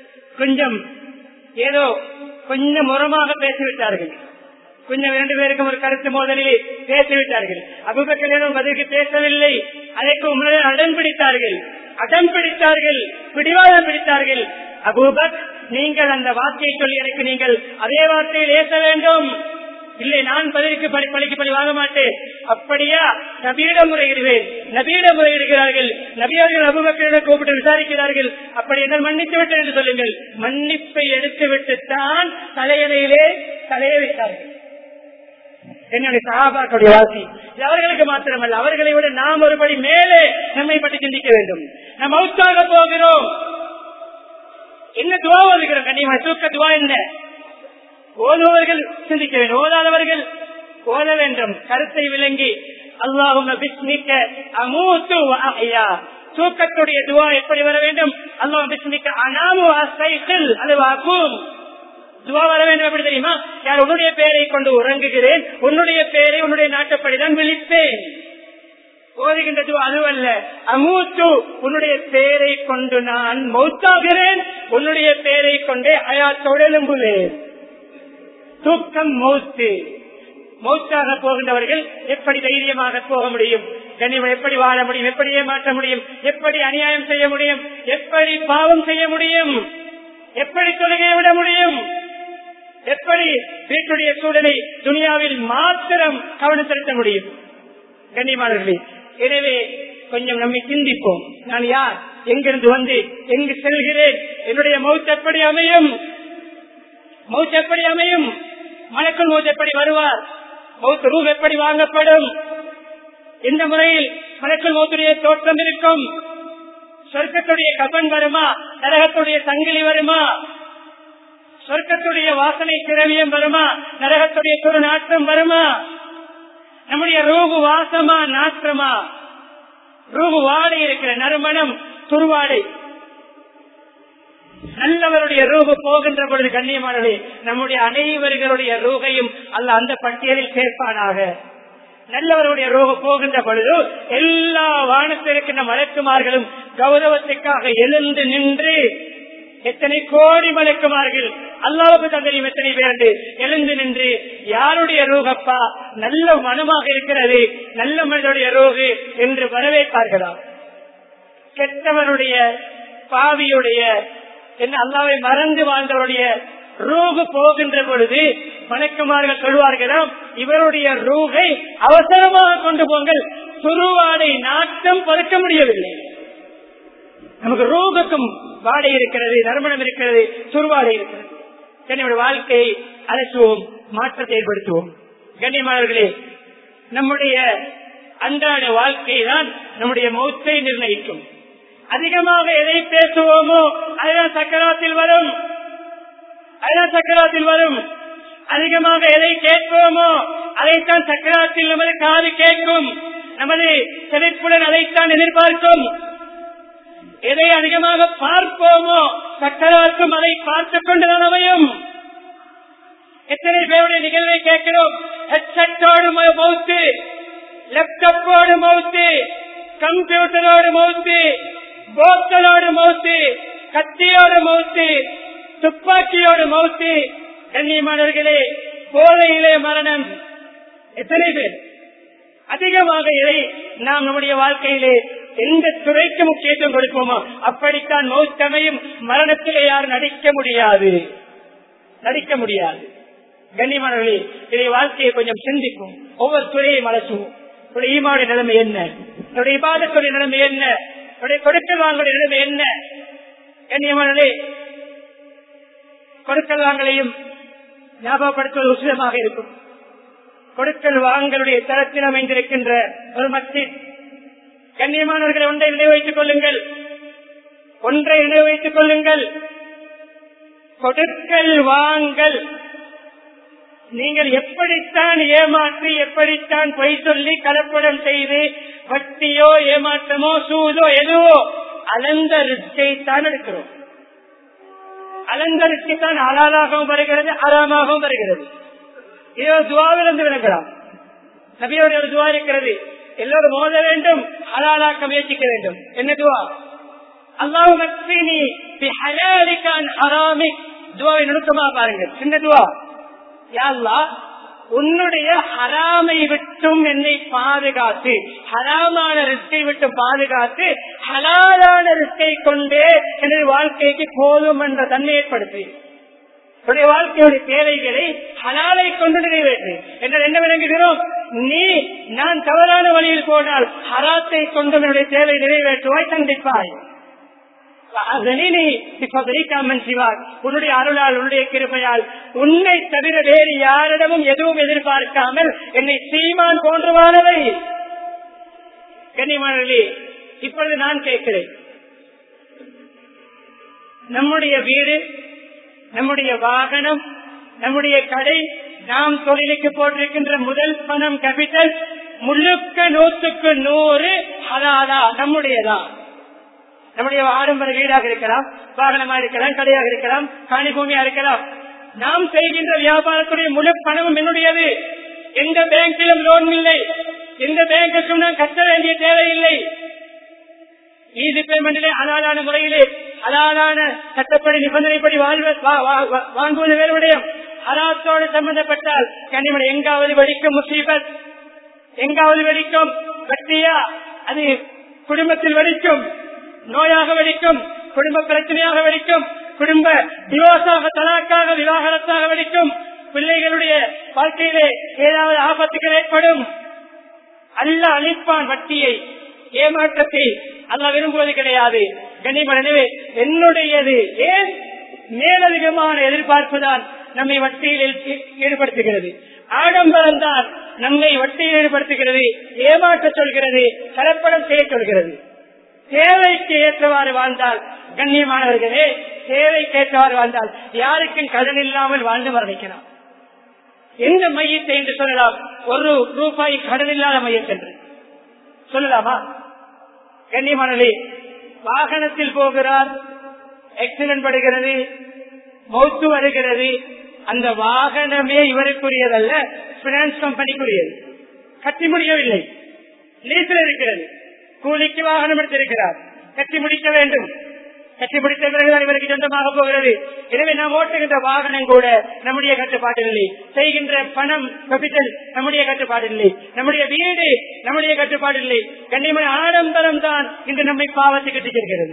கொஞ்சம் முறமாக பேசிவிட்டார்கள். கொஞ்சம் 2 பேருக்கும் ஒரு கருத்து மோதலில் பேசிவிட்டார்கள். அபூபக்கர் பதிலுக்கு பேசவில்லை. அதற்கு உமர் அடம் பிடித்தார்கள், பிடிவாதம் பிடித்தார்கள். அபூபக்கர், நீங்கள் அந்த வார்த்தையை சொல்லி எனக்கு நீங்கள் அதே வார்த்தையில் ஏச வேண்டும். இல்லை, நான் பதிலுக்கு பழி வாங்க மாட்டேன். அப்படியா? நபியிடம் முறையிடுவேன். நபியிடம் முறையிடுகிறார்கள். நபியார்கள் அபூபக்கரிடம் கூப்பிட்டு விசாரிக்கிறார்கள். அப்படி என்ன மன்னித்து விட்டேன் என்று சொல்லுங்கள். மன்னிப்பை எடுத்து விட்டுத்தான் தலையணையிலே தலையை வைத்தார்கள். என்னுடைய சஹாபாக்களுடைய வாசி அவர்களுக்கு மாத்திரமல்ல, அவர்களை விட நாம் ஒருபடி மேலே நம்மை பற்றி சிந்திக்க வேண்டும். நாம் மௌத்தாக போகிறோம், என்ன துவா ஓதுகிறோம்? கண்டிப்பா தூக்க துவா என்ன? ஓதுவர்கள் சிந்திக்க வேண்டும், ஓதாதவர்கள் ஓத வேண்டும். கருத்தை விளங்கி அல்லாஹும்ம பிஸ்மிக்க அமூது வ அஹ்யா. தூக்கத்துடைய துவா எப்படி வர வேண்டும்? அல்லாஹும்ம பிஸ்மிக்க அனாமு வ அஸ்தைகில் அல்லது அகூம். துவா வர வேண்டும். எப்படி தெரியுமா? யார் உன்னுடைய பெயரை கொண்டு உறங்குகிறேன், உன்னுடைய பெயரை உன்னுடைய நாட்டப்படிதான் விழிப்பேன். ஓதுகின்ற துவா அதுவல்ல. அமூத்து, உன்னுடைய பெயரை கொண்டு நான் மௌத்தாகிறேன், உன்னுடைய பெயரை கொண்டே அயாத்தோடு எழும்புவேன். தூக்கம் மௌத்து. மௌத்தாக போகின்றவர்கள் எப்படி தைரியமாக போக முடியும்? கண்ணியம் எப்படி வாழ முடியும்? எப்படி ஏமாற்ற முடியும்? எப்படி அநியாயம் செய்ய முடியும்? எப்படி பாவம் செய்ய முடியும்? எப்படி தொழுகை விட முடியும்? எப்படி வீட்டுடைய சூழலை துனியாவில் மாத்திரம் கவனம் செலுத்த முடியும்? கண்ணியமானவர்களே, எனவே கொஞ்சம் நம்மை சிந்திப்போம். நான் யார்? எங்கிருந்து வந்து எங்கு செல்கிறேன்? என்னுடைய மௌத் எப்படி அமையும்? மௌத் எப்படி அமையும்? மலக்குள் மௌத் எப்படி வருவார்? மௌத் ரூஹ் எப்படி வாங்கப்படும்? எந்த முறையில் மலக்குள் மௌத்துடைய தோற்றம் இருக்கும்? சொர்க்கத்துடைய கபன் வருமா, நரகத்துடைய சங்கிலி வருமா, சொர்க்கத்துடைய வாசனை திரவியம் வருமா, நரகத்துடைய துரு நாற்றம் வருமா, நம்முடைய ரூபு வாசமா நாற்றமா, ரூபு வாடை இருக்கிற நறுமணம் துருவாடை. நல்லவருடைய ரூபு போகின்ற பொழுது கண்ணியமானவர்களே, நம்முடைய அனைவர்களுடைய ரூகையும் அல்ல அந்த பட்டியலில் சேர்ப்பானாக. நல்லவருடைய ரூபு போகின்ற பொழுது எல்லா வானத்தில் இருக்கின்ற மலக்குமார்களும் கௌரவத்துக்காக எழுந்து நின்று, எத்தனை கோடி மலக்குமார்கள் அல்லாஹ்வுக்கு தந்தரியும் எத்தனை பேர் எழுந்து நின்று, யாருடைய ரூகப்பா நல்ல மனமாக இருக்கிறது, நல்ல மனிதனுடைய ரூகு என்று வரவேற்பார்களா? கெட்டவருடைய பாவியுடைய என்ன அல்லாஹ்வை மறந்து வாழ்ந்தவருடைய ரூகு போகின்ற பொழுது மலக்குமார்கள் சொல்வார்களாம், இவருடைய ரூகை அவசரமாக கொண்டு போங்கள், துருவாடை நாட்டம் பறக்க முடியவில்லை. நமக்கு ரூகுக்கும் வாடை இருக்கிறது, நறுமணம் இருக்கிறது, துருவாடை இருக்கிறது. நம்முடைய வாழ்க்கையை அலசுவோம், மாற்றத்தை ஏற்படுத்துவோம். கண்ணியமானவர்களே, நம்முடைய அன்றாட வாழ்க்கை தான் நம்முடைய மௌத்தை நிர்ணயிக்கும். அதிகமாக எதை பேசுவோமோ அதுதான் சக்கராத்தில் வரும், அதுதான் சக்கராத்தில் வரும். அதிகமாக எதை கேட்போமோ அதைத்தான் சக்கராத்தில் நமது காது கேட்கும், நமது செழிப்புடன் அதைத்தான் எதிர்பார்க்கும். எதை அதிகமாக பார்ப்போமோ சக்கராத்தும் அதை பார்த்துக் கொண்டுதான் அமையும். எத்தனை பேருடைய நிகழ்வை கேட்கிறோம், ஹெட்செட்டோடு மௌத்து, லேப்டாப்போடு மௌத்து, கம்ப்யூட்டரோடு மௌத்து, போத்தலோடு மௌத்து, கத்தியோடு மௌத்து, துப்பாக்கியோடு மௌத்து. கண்ணியமானவர்களே, போதையிலே மரணம். எத்தனை பேர் அதிகமாக இதை நாம் நம்முடைய வாழ்க்கையிலே எந்த துறைக்கு முக்கியத்துவம் கொடுப்போமோ அப்படித்தான் மௌத்தமையும். மரணத்திலே யாரும் நடிக்க முடியாது, நடிக்க முடியாது. கண்ணியமானவர்களே, இதை வாழ்க்கையை கொஞ்சம் சிந்திக்கும். ஒவ்வொரு துறையும் அலசுவோம். ஈமாவுடைய நிலைமை என்ன, என்னுடைய இபாதத்துடைய நிலைமை என்ன, என்னுடைய கொடுக்கல் வாங்களுடைய நிலைமை என்ன. கண்ணியமானவர்களே, கொடுக்கல் வாங்கலையும் ஞாபகப்படுத்துவது உசிதமாக இருக்கும். கொடுக்கல் வாங்களுடைய தரத்தில் அமைந்திருக்கின்ற ஒரு மஸ்ஜித். கண்ணியமானவர்களை ஒன்றை நினைவைத்துக் கொள்ளுங்கள், ஒன்றை நினைவைத்துக் கொள்ளுங்கள். கொடுக்கல் வாங்கல் நீங்கள் எப்படித்தான் ஏமாற்றி, எப்படித்தான் பொய் சொல்லி கலப்படம் செய்து, வட்டியோ ஏமாற்றமோ சூதோ எதுவோ அலந்த ரிஸ்கை தான் எடுக்கிறோம். அலந்த ரிஸ்கை தான் ஹலாலாகவும் வருகிறது, ஹராமாகவும் வருகிறது. இதோ துவாவிலிருந்து விளங்கலாம். நபியோட ஒரு துவா இருக்கிறது, எல்லோரும் மோத வேண்டும், ஹலாலாக்க முயற்சிக்க வேண்டும். என்ன துவா? அல்லாஹு மக்ஃபினி பிஹலாலிக அன் ஹராமிக். துவாவை நுணுக்கமா பாருங்கள். சின்ன துவா, யா அல்லாஹ் உன்னுடைய ஹராமை விட்டும் என்னை பாதுகாத்து, ஹராமான ரிஸ்கை விட்டு பாதுகாத்து, ஹலாலான ரிஸ்கை கொண்டே எனது வாழ்க்கைக்கு போதும் என்ற தன்மை ஏற்படுத்தி உடைய வாழ்க்கையுடைய தேவைகளை ஹலாலை கொண்டு நிறைவேற்று என்று என்ன விளங்குகிறோம். நீ நான் தவறான வழியில் போனால் ஹராத்தை கொண்டு என்னுடைய தேவை நிறைவேற்றுவாய், கண்டிப்பாய். உன்னுடைய அருளால், உன்னுடைய கிருபையால், உன்னை தவிர வேறு யாரிடமும் எதுவும் எதிர்பார்க்காமல் என்னை சீமான் போன்றுவானவை. கண்ணியமானவர்களே, இப்பொழுது நான் கேட்கிறேன், நம்முடைய வீடு, நம்முடைய வாகனம், நம்முடைய கடை, நாம் தொழிலுக்கு போட்டிருக்கின்ற முதல் பணம் கேபிட்டல் முழுக்க 100க்கு 100 ஹலாலா நம்முடையதான். நம்முடைய ஆடம்பர வீடாக இருக்கலாம், வாகனமா இருக்கலாம், கடையாக இருக்கலாம், காணி பூமியா இருக்கலாம். நாம் செய்கின்ற வியாபாரத்துடைய முழு பணமும் என்னுடையது. எந்த பேங்கிலும் லோன் இல்லை, எந்த பேங்குக்கும் நான் கட்ட வேண்டிய தேவையில்லை. ஈஸி பேமெண்டிலே ஹலாலான முறையிலே, ஹலாலான சட்டப்படி நிபந்தனைப்படி வாங்குவது வேறுபடியும். ஹராத்தோடு சம்பந்தப்பட்டால் கனிமனை எங்காவது வெடிக்கும் முசீபத், எங்காவது வெடிக்கும் வட்டியா, அது குடும்பத்தில் வெடிக்கும், நோயாக வெடிக்கும், குடும்ப பிரச்சனையாக வெடிக்கும், குடும்ப டிவோர்ஸாக, தலாக்காக, விவாகரத்தாக வெடிக்கும், பிள்ளைகளுடைய வாழ்க்கையிலே ஏதாவது ஆபத்துகள் ஏற்படும். அல்லாஹ் அழிப்பான் வட்டியை, ஏமாற்றத்தை அல்லாஹ் விரும்புவது கிடையாது. கண்ணியமானவே, என்னுடையது ஏன் மேலதிகமான எதிர்பார்ப்புதான் நம்மை வட்டியில் ஈடுபடுத்துகிறது. ஆடம்பரம் தான் நம்மை வட்டியில் ஈடுபடுத்துகிறது, ஏமாற்ற சொல்கிறது, கலப்படம் செய்ய சொல்கிறது. தேவைக்கு ஏற்றவாறு வாழ்ந்தால், கண்ணியமானவர்களே, தேவைக்கு ஏற்றவாறு வாழ்ந்தால் யாருக்கும் கடன் இல்லாமல் வாழ்ந்து மரணிக்கலாம். எந்த மையத்தை என்று சொல்லலாம்? ₹1 கடன் இல்லாத மையத்தை என்று சொல்லலாமா? கண்ணியமானவர்களே, வாகனத்தில் போகிறார், ஆக்சிடென்ட் படுகிறது, மௌத்து வருகிறது, அந்த வாகனமே இவருக்குரியதல்ல, பினான்ஸ் கம்பெனிக்குரியது. கட்டி முடியவில்லை, லீஸில் இருக்கிறது, கூலிக்கு வாகனம் எடுத்திருக்கிறார், கட்டி முடிக்க வேண்டும். கட்டி முடித்த பிறகுதான் இவருக்கு சொந்தமாக போகிறது. எனவே நாம் ஓட்டுகின்ற வாகனம் கூட நம்முடைய கட்டுப்பாட்டில் இல்லை, செய்கின்ற பணம் கேபிட்டல் நம்முடைய கட்டுப்பாட்டில் இல்லை, நம்முடைய வீடு நம்முடைய கட்டுப்பாட்டில் இல்லை. கண்ணியமான ஆடம்பரம் தான் இன்று நம்மை பாவத்துக்கு செல்கிறது.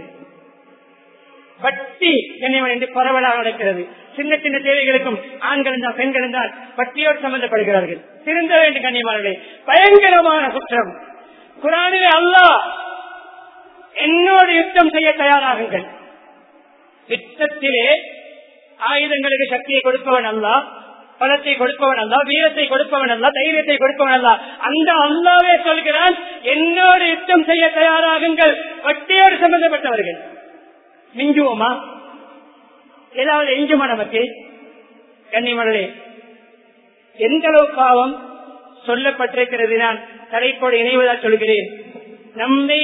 வட்டி கண்ணியமான என்று பரவலாக நடக்கிறது. சின்ன சின்ன தேவைகளுக்கும் ஆண்களும் தான் பெண்களும் தான் வட்டியோடு சம்பந்தப்படுகிறார்கள். திருந்த வேண்டும் கண்ணியமானவர்களே, பயங்கரமான குற்றம். குர்ஆனிலே அல்லாஹ் என்னோடு யுத்தம் செய்ய தயாராகுங்கள். யுத்தத்திலே ஆயுதங்களுக்கு சக்தியை கொடுப்பவன் அல்லாஹ், பலத்தை கொடுப்பவன் அல்லாஹ், வீரத்தை கொடுப்பவன் அல்லாஹ், தைரியத்தை கொடுப்பவன் அல்லாஹ். அந்த அல்லாஹ்வே சொல்கிறான், என்னோடு யுத்தம் செய்ய தயாராகுங்கள் வட்டியோடு சம்பந்தப்பட்டவர்கள். மிஞ்சுவோமா? ஏதாவது எஞ்சுமா நமக்கு? கண்ணியமனே, எந்த அளவு பாவம் சொல்லப்பட்டிருக்கிறது. நான் தலைப்போடு இணைவதாக சொல்கிறேன். நம்மை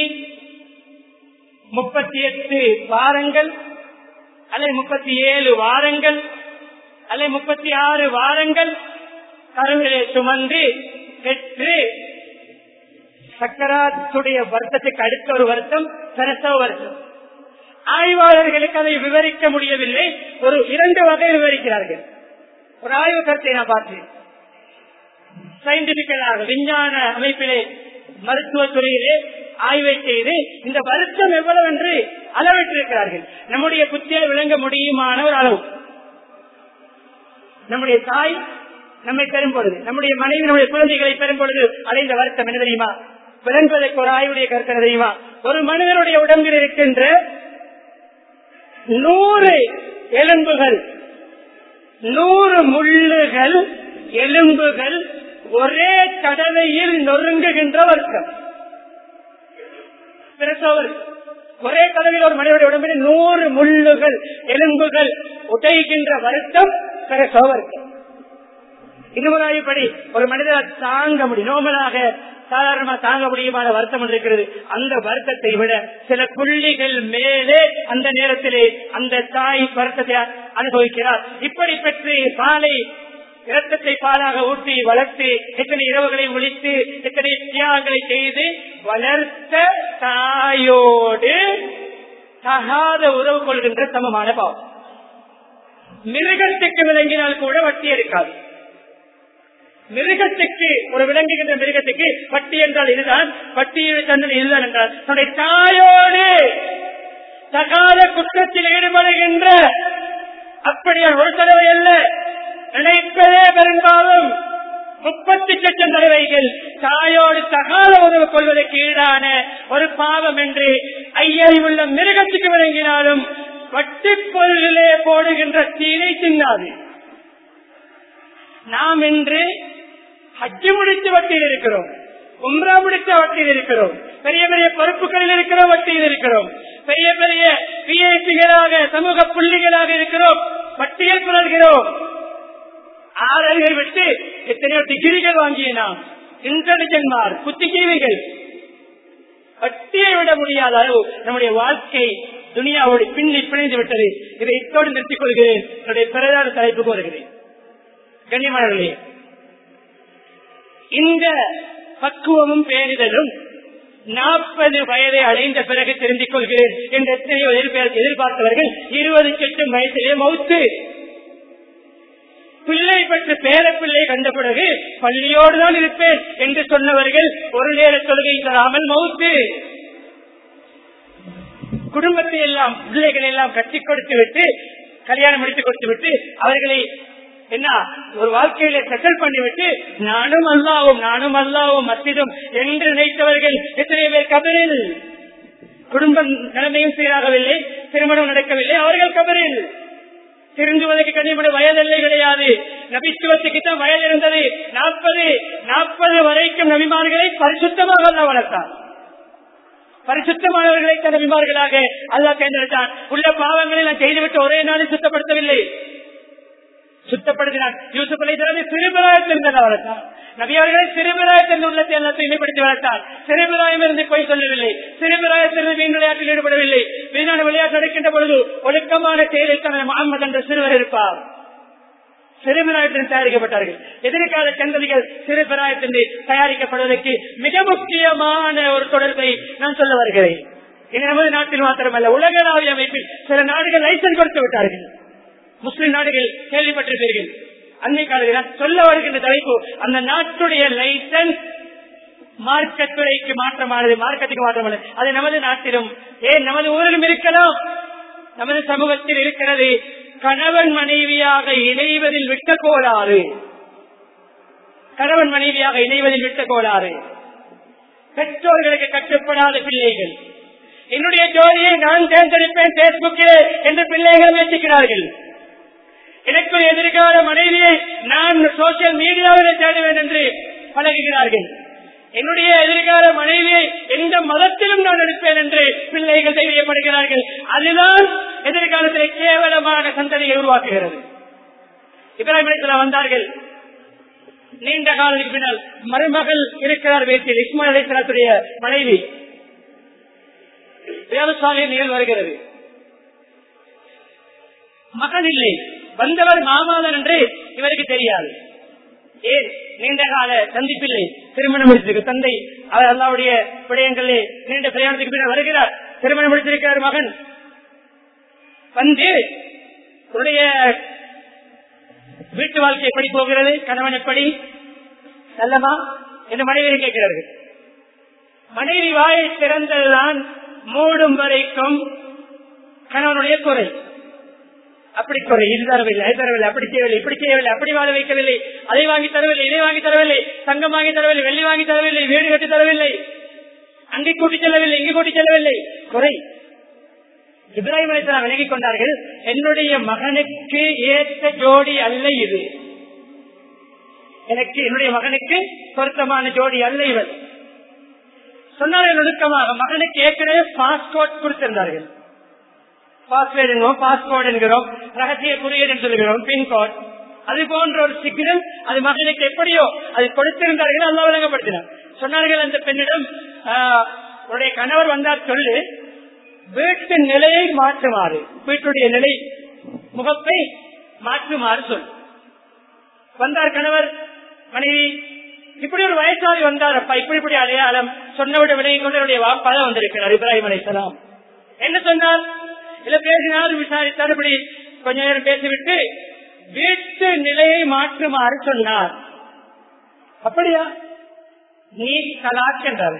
38 வாரங்கள் அல்லது 37 வாரங்கள் அல்லது 36 வாரங்கள் கருவிலே சுமந்து பெற்று சக்கராத்துடைய வருத்தத்துக்கு அடுத்த ஒரு வருத்தம் பிரசவ வருத்தம். ஆய்வாளர்களுக்கு அதை விவரிக்க முடியவில்லை. ஒரு 2 வகை விவரிக்கிறார்கள். ஒரு ஆய்வு கருத்தை நான் பார்த்தேன். சயின்டிபிக்கலாக விஞ்ஞான அமைப்பிலே மருத்துவத்துறையிலே ஆய்வை செய்து இந்த வருத்தம் எவ்வளவு என்று அளவிட்டிருக்கிறார்கள். நம்முடைய புத்தியில் விளங்க முடியுமான ஒரு அளவு. நம்முடைய தாய் நம்மை பெறும் பொழுது, நம்முடைய மனைவி நம்முடைய குழந்தைகளை பெறும் பொழுது அடைந்த வருத்தம் என்ன தெரியுமா? விளங்குவதற்கு ஒரு ஆய்வுடைய கருத்து என்ன தெரியுமா? ஒரு மனிதனுடைய உடம்பில் இருக்கின்ற 100 எலும்புகள், 100 முள்ளுகள், எலும்புகள் ஒரே தடவையில் நொறுங்குகின்ற வருத்தம். ஒரே கதவில் ஒரு மனிதனுடைய உடம்பில் 100 முள்ளுகள், எலும்புகள் உடைகின்ற வருத்தம் பிரசவம். இதுவராயப்படி ஒரு மனிதர் தாங்க முடியும், நோமலாக சாதாரணமா தாங்க முடியுமான வருத்தம் இருக்கிறது. அந்த வருத்தத்தை விட சில புள்ளிகள் மேலே அந்த நேரத்திலே அந்த தாய் வருத்தத்தை அனுபவிக்கிறார். இப்படி பெற்று பாலை இரத்தத்தை பாலாக ஊற்றி வளர்த்து எத்தனை இரவுகளை ஒழித்து எத்தனை தியாகங்களை செய்து வளர்த்த தாயோடு தகாத உறவு கொள்கின்ற சமமான பாவம். மிருகத்துக்கு விளங்கினால் கூட வட்டி எடுக்காது. மிருகத்துக்கு, ஒரு விளங்குகின்ற மிருகத்துக்கு வட்டி என்றால் இதுதான், வட்டியை தந்தது இதுதான் என்றால் தன்னுடைய தாயோடு தகாத குற்றத்தில் ஈடுபடுகின்ற, அப்படியா ஒரு தடவை அல்ல, நினைப்பதே பெரும்பாலும் 30 லட்சம் தடவைகள் தாயோடு தகாத உறவு கொள்வதற்கு ஈடான ஒரு பாவம் என்று ஐயறிவுள்ள மிருகத்துக்கு விளங்கினாலும் வட்டிப் பொருளிலே போடுகின்ற தீனை தின்னாது. நாம் இன்று ஹஜ் முடித்து வட்டியில் இருக்கிறோம், உம்ரா முடித்த வட்டியில் இருக்கிறோம், பெரிய பெரிய பொறுப்புகளில் இருக்கிறோம், வட்டியில் இருக்கிறோம், பெரிய பெரிய விஐபிகளாக சமூக புள்ளிகளாக இருக்கிறோம், வட்டியில் புலர்கிறோம். 6 அறிவை விட்டு எத்தனையோ டிகிரிகள் வாங்கிய நாம் இன்டெலிஜென்ட் மார்க் புத்திஜீவிகள். வட்டியை விட முடியாத அளவு நம்முடைய வாழ்க்கை துனியாவோடு பிணைந்து விட்டது. இதை இத்தோடு நிறுத்திக் கொள்கிறேன். என்னுடைய பிரதான தலைப்புக்கு வருகிறேன். கண்ணியமானவர்களே, இந்த பக்குவமும் பேரிதலும் 40 வயதை அடைந்த பிறகு தெரிந்து கொள்கிறேன் என்று எத்தனையோ எதிர்பார்த்தவர்கள் 20 வயசிலே மௌத்து. பிள்ளை பெற்று பேர பிள்ளை கண்ட பிறகு பள்ளியோடுதான் இருப்பேன் என்று சொன்னவர்கள் ஒரு நேர தொழுகை தராமல் மௌத்து. குடும்பத்தை எல்லாம், பிள்ளைகளை எல்லாம் கட்டிக் கொடுத்து விட்டு, கல்யாணம் முடித்துக் கொடுத்து விட்டு, அவர்களை என்ன ஒரு வாழ்க்கையில செட்டில் பண்ணிவிட்டு நானும் அல்லாவும் மஸ்ஜிதும் என்று நினைத்தவர்கள் எத்தனை பேர் கபரில். குடும்பம் நிலைமையும் சீராகவில்லை, திருமணம் நடக்கவில்லை, அவர்கள் கபரில். திருந்துவதற்கு கண்டிப்பான வயதில்லை கிடையாது. நபித்துவத்துக்கு தான் வயது இருந்தது. 40 வரைக்கும் நபிமார்களை பரிசுத்தமாக வளர்த்தார். பரிசுத்தமானவர்களை நபிமார்களாக அல்லாஹ் தேர்ந்தெடுத்தான். உள்ள பாவங்களை நான் செய்துவிட்டு ஒரே நாளில் சுத்தப்படுத்தவில்லை, சுத்தப்படுத்தினான். யூசுப் அலைஹிஸ்ஸலாம் சிறுபிராயத்திலிருந்து வளர்த்தான். நபி அவர்களை சிறுபிராயத்திலிருந்து உள்ளத்தை எல்லாம் தூய்மைப்படுத்தி வளர்த்தார். சிறுபிராயம் இருந்து போய் சொல்லவில்லை, சிறுபிராயத்திலிருந்து வீண் விளையாட்டில் ஈடுபடவில்லை. வீணான விளையாட்டு நடக்கின்ற பொழுது ஒழுக்கமான செயலில் தான் முஹம்மது என்ற சிறுவர் இருப்பார். சிறுபிராயத்தில் தயாரிக்கப்பட்டார்கள். எதிர்கால சந்ததிகள் சிறுபிராயத்தில் தயாரிக்கப்படுவதற்கு மிக முக்கியமான ஒரு தொடர்பை நான் சொல்ல வருகிறேன். இது நமது நாட்டில் மாத்திரமல்ல, உலகளாவிய அமைப்பில் சில நாடுகள் லைசன்ஸ் கொடுத்து விட்டார்கள். முஸ்லிம் நாடுகள் கேள்விப்பட்டிருப்பீர்கள். அன்னை காலத்தில் சொல்ல வருகின்ற தலைப்பு, அந்த நாட்டுடைய லைசன்ஸ் மார்க்கத்துறைக்கு மாற்றமானது, மார்க்கத்துக்கு மாற்றமானது. அது நமது நாட்டிலும் ஏன் நமது ஊரிலும் இருக்கலாம், நமது சமூகத்தில் இருக்கிறது. கணவன் மனைவியாக இணைவதில் விட்ட கோளாறு, கணவன் மனைவியாக இணைவதில் விட்ட கோளாறு, பெற்றோர்களுக்கு கட்டுப்படாத பிள்ளைகள். என்னுடைய ஜோடியை நான் தேர்ந்தெடுப்பேன் பேஸ்புக்கில் என்று பிள்ளைகள் முயற்சிக்கிறார்கள். எனக்கு எதிர்கால மனைவியை நான் சோசியல் மீடியாவில் தேடுவேன் என்று பழகுகிறார்கள். என்னுடைய எதிர்கால மனைவியை எந்த மதத்திலும் நான் எடுப்பேன் என்று பிள்ளைகள் தைரியப்படுகிறார்கள். அதுதான் எதிர்காலத்தில் கேவலமான சந்ததியை உருவாக்குகிறது. இப்ராஹிம் அலைஹிஸ்ஸலாம் வந்தார்கள். நீண்ட காலத்துக்கு பின்னால் மருமகள் இருக்கிறார் வீட்டில், இஸ்மாயில் அலைஹிஸ்ஸலாத்துடைய மனைவி. விவசாய நிகழ்வு வருகிறது. மகன் இல்லை, வந்தவர் மாமாதன் என்று இவருக்கு தெரியாது. ஏன் நீண்ட கால சந்திப்பில்லை, திருமணம் முடித்திருக்கு. தந்தை அவர் அல்லாவுடைய விடயங்களே நீண்ட பிரயாணத்துக்கு பின்னர் வருகிறார். திருமணம் முடித்திருக்கிறார் மகன். வந்து உடைய வீட்டு வாழ்க்கை எப்படி போகிறது, கணவன் எப்படி நல்லமா என்று மனைவியை கேட்கிறார்கள். மனைவி வாயை திறந்ததுதான் மூடும் வரைக்கும் கணவனுடைய குறை. அப்படி குறை, இது தரவில்லை, அது தரவில்லை, அப்படி செய்யவில்லை, இப்படி செய்யவில்லை, அப்படி வாழ வைக்கவில்லை, அதை வாங்கி தரவில்லை, இதை வாங்கி தரவில்லை, தங்கம் வாங்கி தரவில்லை, வெள்ளி வாங்கி தரவில்லை, வீடு கட்டி தரவில்லை, அங்கே கூட்டி செல்லவில்லை, இங்கு கூட்டி செல்லவில்லை, குறை. இப்ராஹிம் அலைஹிஸ்ஸலாம் விலகிக் கொண்டார்கள். என்னுடைய மகனுக்கு ஏற்ற ஜோடி அல்ல இது, எனக்கு என்னுடைய மகனுக்கு பொருத்தமான ஜோடி அல்ல இவர் சொன்னார்கள். நுணுக்கமாக மகனுக்கு ஏற்கனவே பாஸ்போர்ட் கொடுத்திருந்தார்கள். பாஸ்போர்ட் என்கிறோம், ரகசிய குறியீடு சொல்லுகிறோம், பின்கோட், அது போன்ற ஒரு சிக்னல் அது மகனுக்கு எப்படியோ அது கொடுத்திருந்தார்கள். அல்லாஹ் விளங்கப்படுத்தினார். சொன்னார்கள் அந்த பெண்ணிடம், உடைய கணவர் வந்தார் சொல்லு, வீட்டு நிலையை மாற்றுமாறு, வீட்டுடைய நிலை முகப்பை மாற்றுமாறு சொல். வந்தார் கணவர் மனைவி, இப்படி ஒரு வயசாளி வந்தார், அப்பா இப்படி இப்படி அடையாளம் சொன்னவிட விலகி கொண்டு வாப்பாக வந்திருக்கிறார் இப்ராஹிம் அலைஹிஸ்ஸலாம். என்ன சொன்னார், இல்ல பேசினார், விசாரித்தார், இப்படி கொஞ்ச நேரம் பேசிவிட்டு வீட்டு நிலையை மாற்றுமாறு சொன்னார். அப்படியா, நீ தலாக் என்றார்.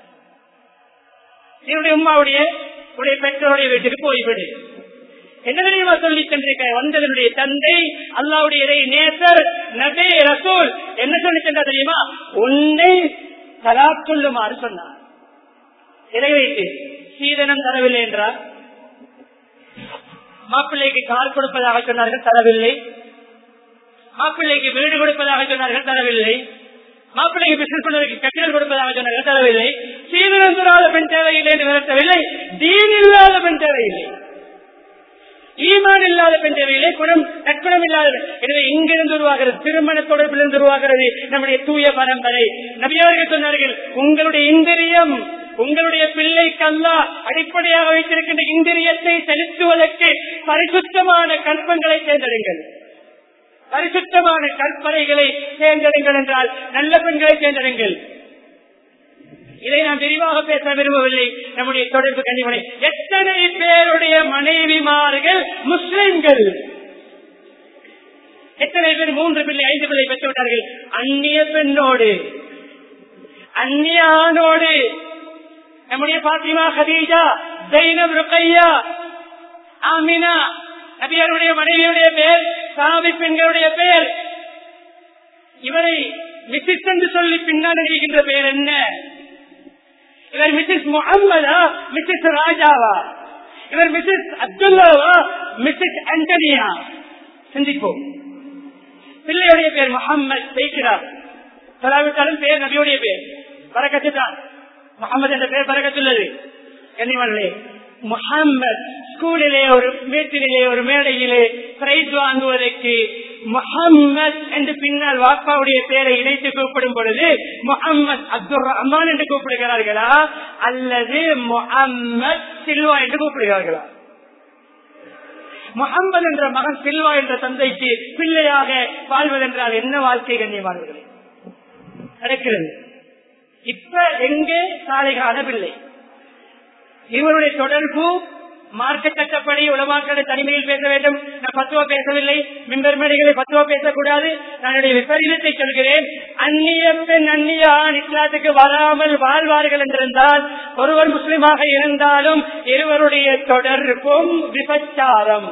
என்னுடைய உம்மாவுடைய உடைய பெற்றோருடைய வீட்டுக்கு போய்விடு. என்ன தெரியுமா சொல்லி சென்றிருக்க, வந்ததனுடைய தந்தை அல்லாஹ்வுடைய இறை நேசர் நபி ரசூல் என்ன சொல்லி சென்றார் தெரியுமா, உன்னை தலாக் சொல்லுமாறு சொன்னார். இறை வைத்து சீதனம் தரவில்லை என்றார். மாப்பிள்ளைக்கு கால் கொடுப்பதாக சொன்னார்கள், தரவில்லை. மாப்பிள்ளைக்கு வீடு கொடுப்பதாக சொன்னார்கள், தரவில்லை. மாப்பிள்ளைக்கு பிசினஸ் பண்ணுவதற்கு கட்டிடம் கொடுப்பதாக சொன்னார்கள், தரவில்லை. சீதனம் தராத பெண் தேவையில்லை என்று நிறுத்தவில்லை. தீன் இல்லாத பெண் தேவையில்லை, ஈமான் இல்லாத பெண் தேவையில்லை, நற்குணம் இல்லாத. எனவே இங்கிருந்து உருவாகிறது, திருமண தொடர்பிலிருந்து உருவாகிறது நம்முடைய தூய பரம்பரை. நபியார்கள் சொன்னார்கள், உங்களுடைய இந்திரியம் உங்களுடைய பிள்ளைக்கு அல்லாஹ் அடிப்படையாக வைத்திருக்கின்ற இந்திரியத்தை செலுத்துவதற்கு பரிசுத்தமான கற்பங்களை தேர்ந்தெடுங்கள், பரிசுத்தமான கற்பனைகளை தேர்ந்தெடுங்கள் என்றால் நல்ல பெண்களை தேர்ந்தெடுங்கள். இதை நாம் விரிவாக பேச விரும்பவில்லை. நம்முடைய தொடர்பு கண்டிப்பனை எத்தனை பேருடைய மனைவிமார்கள் முஸ்லிம்கள், எத்தனை பேர் 3 பிள்ளை 5 பிள்ளை பெற்றுவிட்டார்கள் அந்நிய பெண்ணோடு, அந்நிய ஆணோடு. நம்முடைய Fatima, Khadija, Zainab, Ruqayya, Amina, நபியருடைய மனைவியுடைய பேர், சாவி பெண்களுடைய பேர். இவரை மிசிஸ் என்று சொல்லி பின்னால் இருக்கின்ற பெயர் என்ன? இவர் மிசிஸ் முஹம்மதா, மிசிஸ் ராஜாவா? இவர் மிசிஸ் அப்துல்லாவா, மிசிஸ் ஆண்டனியா? சிந்திப்போம். பிள்ளையுடைய பேர் முஹம்மத் பேசுகிறார், சொல்லாவிட்டாலும் பேர் நபியுடைய பேர், பரக்கத்து தான். முகமது என்ற பெயர் பரக்கத்துள்ளது. கண்ணியமானே, முஹம்மத் ஸ்கூலிலே ஒரு வீட்டிலே ஒரு மேடையிலே பிரைஸ் வாங்குவதற்கு முஹம்மத் என்று பின்னால் வாப்பாவுடைய பெயரை இணைத்து கூப்பிடும் பொழுது முஹம்மத் அப்துல் ரஹ்மான் என்று கூப்பிடுகிறார்களா அல்லது முஹம்மத் சில்வா என்று கூப்பிடுகிறார்களா? முஹம்மது என்ற மகன் சில்வா என்ற தந்தைக்கு பிள்ளையாக வாழ்வதென்றால் என்ன வாழ்க்கை கண்ணியமானவர்களே நடக்கிறது? இப்ப எங்கே சாலைகான பிள்ளை இவருடைய தொடர்பு மார்க்க சட்டப்படி உலமாக்களை தனிமையில் பேச வேண்டும். நான் பத்துவா பேசவில்லை, மிம்பர் மேடைகளை பத்துவா பேசக்கூடாது. நான் விபரீதத்தை சொல்கிறேன். அந்நிய பெண் அந்நிய ஆண் இஸ்லாத்துக்கு வராமல் வாழ்வார்கள் என்றிருந்தால் ஒருவர் முஸ்லிமாக இருந்தாலும் இருவருடைய தொடர்பும் விபச்சாரம்.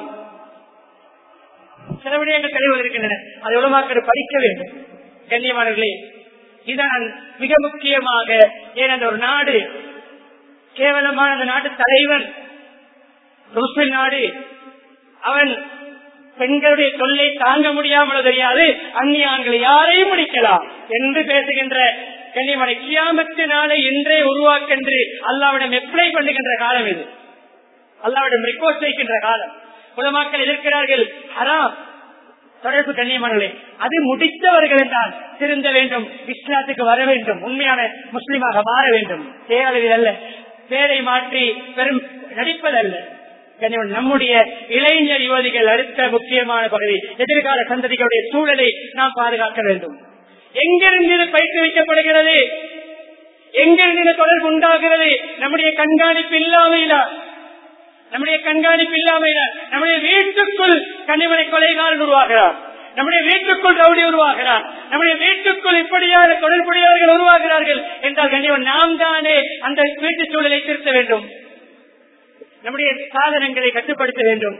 சில விடயங்கள் தெளிவு இருக்கின்றன, அது உலமாக்கள் படிக்க வேண்டும். கண்ணியமானவர்களே, இதான் மிக முக்கியமாக. ஏனென்ற ஒரு நாடு கேவலமான அந்த நாட்டு தலைவன் முஸ்லிம் நாடு, அவன் பெண்களுடைய தொல்லை தாங்க முடியாமல் தெரியாது, அந்நிய ஆண்களை யாரையும் முடிக்கலாம் என்று பேசுகின்ற கண்ணியமான கியாமத்து நாளை இன்றே உருவாக்கென்று அல்லாவிடம் எப்ளை பண்ணுகின்ற காலம் இது. அல்லாவிடம் ரிக்வெஸ்ட் வைக்கின்ற காலம். உலமாக்கள் எதிர்க்கிறார்கள் ஹராம் தொடர்பு. கண்ணியமானே, அது முடித்தவர்கள் தான் திருந்த வேண்டும், இஸ்லாத்துக்கு வர வேண்டும், உண்மையான முஸ்லிமாக மாற வேண்டும். தேவையில் அல்ல, பேரை மாற்றி பெரும் நடிப்பதல்ல. நம்முடைய இளைஞர் யுவதிகள் அடுத்த முக்கியமான பகுதி. எதிர்கால சந்ததிகளுடைய சூழலை நாம் பாதுகாக்க வேண்டும். எங்கிருந்து இது பயிற்றுவிக்கப்படுகிறது, எங்கிருந்து தொடர்பு உண்டாகிறது? நம்முடைய கண்காணிப்பு இல்லாமையில, நம்முடைய கண்காணிப்பு இல்லாமையில நம்முடைய வீட்டுக்குள் கனிமனை கொலைகாரன் உருவாகிறார், நம்முடைய வீட்டுக்குள் ரவுடி உருவாகிறார், நம்முடைய வீட்டுக்குள் இப்படியான தொழில்புரியவர்கள் உருவாகிறார்கள் என்றால் கண்ணியவன் நாம் தானே அந்த வீட்டு சூழலை திருத்த வேண்டும். நம்முடைய சாதனங்களை கட்டுப்படுத்த வேண்டும்.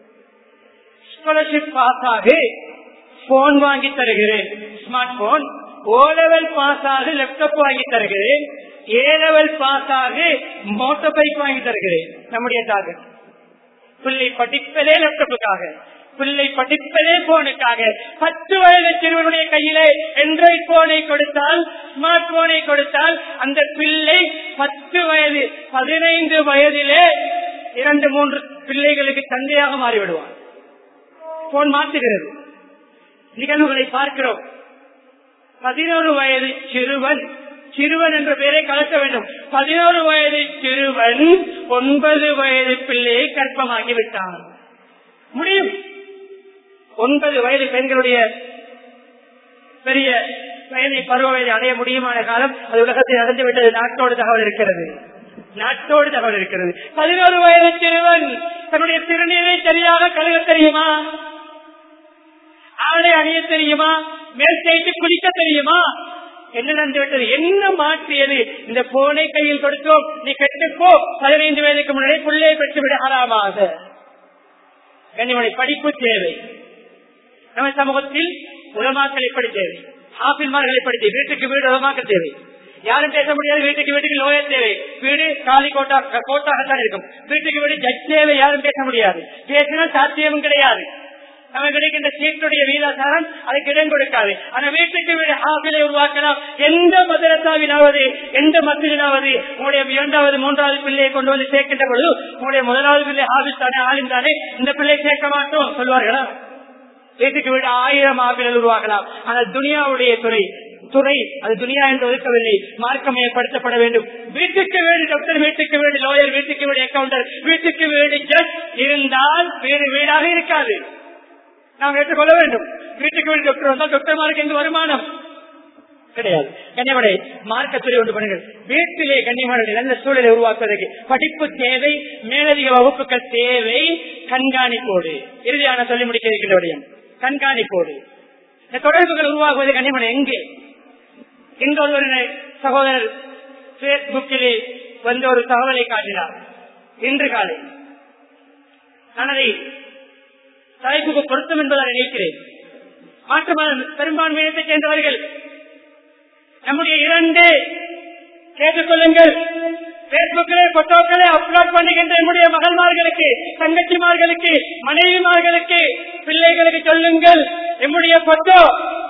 ஸ்காலர்ஷிப் பாஸ் ஆக போன் வாங்கி தருகிறேன், smart phone. O level pass ஆக லேப்டாப் வாங்கி தருகிறேன், ஏ லெவல் பாஸ் ஆக மோட்டார் பைக் வாங்கி தருகிறேன். நம்முடைய டார்கெட் பிள்ளை படிப்பதே லேப்டாப்புக்காக, பிள்ளை படிப்பதே போனுக்காக. 10 வயது சிறுவனுடைய கையிலே ஆண்ட்ராய்டு போனை கொடுத்தால், ஸ்மார்ட் போனை கொடுத்தால் அந்த பிள்ளை 10 வயது 15 வயதிலே 2-3 பிள்ளைகளுக்கு தந்தையாக மாறிவிடுவார். போன் மாற்றுகிறது. நிகழ்வுகளை பார்க்கிறோம். 11 வயது சிறுவன், சிறுவன் என்ற பெயரை கலக்க வேண்டும். 11 வயது சிறுவன் 9 வயது பிள்ளையை கற்பமாகிவிட்டான். முடியும். 9 வயது பெண்களுடைய பெரிய வயதை பருவ வயதை அடைய முடியுமான காலம் அது உலகத்தில் நடந்துவிட்டது. நாட்டோடு தகவல் இருக்கிறது, நாட்டோடு தகவல் இருக்கிறது. 11 வயது சிறுவன் தன்னுடைய திருநீரை சரியாக கழுவ தெரியுமா? ஆடை அணிய தெரியுமா? மேல் செய்து குளிக்க தெரியுமா? என்ன நடந்துவிட்டது? என்ன மாற்றியது? இந்த போனை கையில் கொடுத்தோம், நீ கெட்டுப்போ, 15 வயதுக்கு முன்னாடி பிள்ளையை பெற்றுவிட ஆறாமாக. கண்ணிமணி படிப்பு தேவை. நம்ம சமூகத்தில் உலமாக்கள் எப்படி தேவை, ஆபில்மார்கள் எப்படி தேவை, வீட்டுக்கு வீடு உலமாக்க தேவை. யாரும் பேச முடியாது. வீட்டுக்கு வீட்டுக்கு லோயர் தேவை. வீடு காலி கோட்டாகத்தான் இருக்கும். வீட்டுக்கு வீடு ஜட்ஜ் தேவை. யாரும் பேச முடியாது. பேசினால் சாத்தியமும் கிடையாது. நம்ம கிடைக்கின்ற சீட்டுடைய வீதாசாரம் அதுக்கு இடம் கொடுக்காது. ஆனா வீட்டுக்கு வீடு ஆபிலை உருவாக்கலாம். எந்த மதரசாவினாவது, எந்த மத்தியினாவது உங்களுடைய 2வது 3வது பிள்ளையை கொண்டு வந்து சேர்க்கின்ற பொழுது உங்களுடைய 1வது பிள்ளை ஆபில் தானே, ஆளும் தானே, இந்த பிள்ளை சேர்க்க மாட்டோம் சொல்வார்களா? வீட்டுக்கு வீடு 1000 ஆபிலை உருவாக்கலாம். ஆனால் துனியாவுடைய துறை அது துனியா என்று ஒதுக்கவில்லை, மார்க்கமயப்படுத்தப்பட வேண்டும். வீட்டுக்கு வீடு டாக்டர், வீட்டுக்கு வீடு லோயர், வீட்டுக்கு வீடு அக்கௌண்டர், வீட்டுக்கு வீடு ஜட்ஜ் இருந்தால் வீடு வீடாக இருக்காது. நாம் ஏற்றுக்கொள்ள வேண்டும். வீட்டுக்கு வீடு டாக்டர் வந்தால் டாக்டர்மாருக்கு எந்த வருமானம் கிடையாது. கண்ணியமடை மார்க்கத்துறை ஒன்று பண்ணுங்கள். வீட்டிலே கண்ணியமடை நல்ல சூழலை உருவாக்குவதற்கு படிப்பு தேவை, மேலதிக வகுப்புகள் தேவை, கண்காணிப்போடு. இறுதியான சொல்லி முடிக்க இருக்கின்ற விடயம் கண்காணிப்போடு. இந்த தொடர்புகள் உருவாக்குவது கண்ணியமடை எங்கே? எங்க ஒரு சகோதரர் பேஸ்புக்கிலே வந்து ஒரு தகவலை காட்டினார் இன்று காலை. நான் அதை தலைப்புக்கு பொருத்தம் என்பதை நினைக்கிறேன். மாற்று பெரும்பான்மையத்தை சேர்ந்தவர்கள் நம்முடைய 2 கேட்டுக்கொள்ளுங்கள். பேஸ்புக்கிலே போட்டோக்களை அப்லோட் பண்ணுகின்ற நம்முடைய மகள்மார்களுக்கு, தங்கச்சிமார்களுக்கு, மனைவிமார்களுக்கு, பிள்ளைகளுக்கு சொல்லுங்கள், நம்முடைய போட்டோ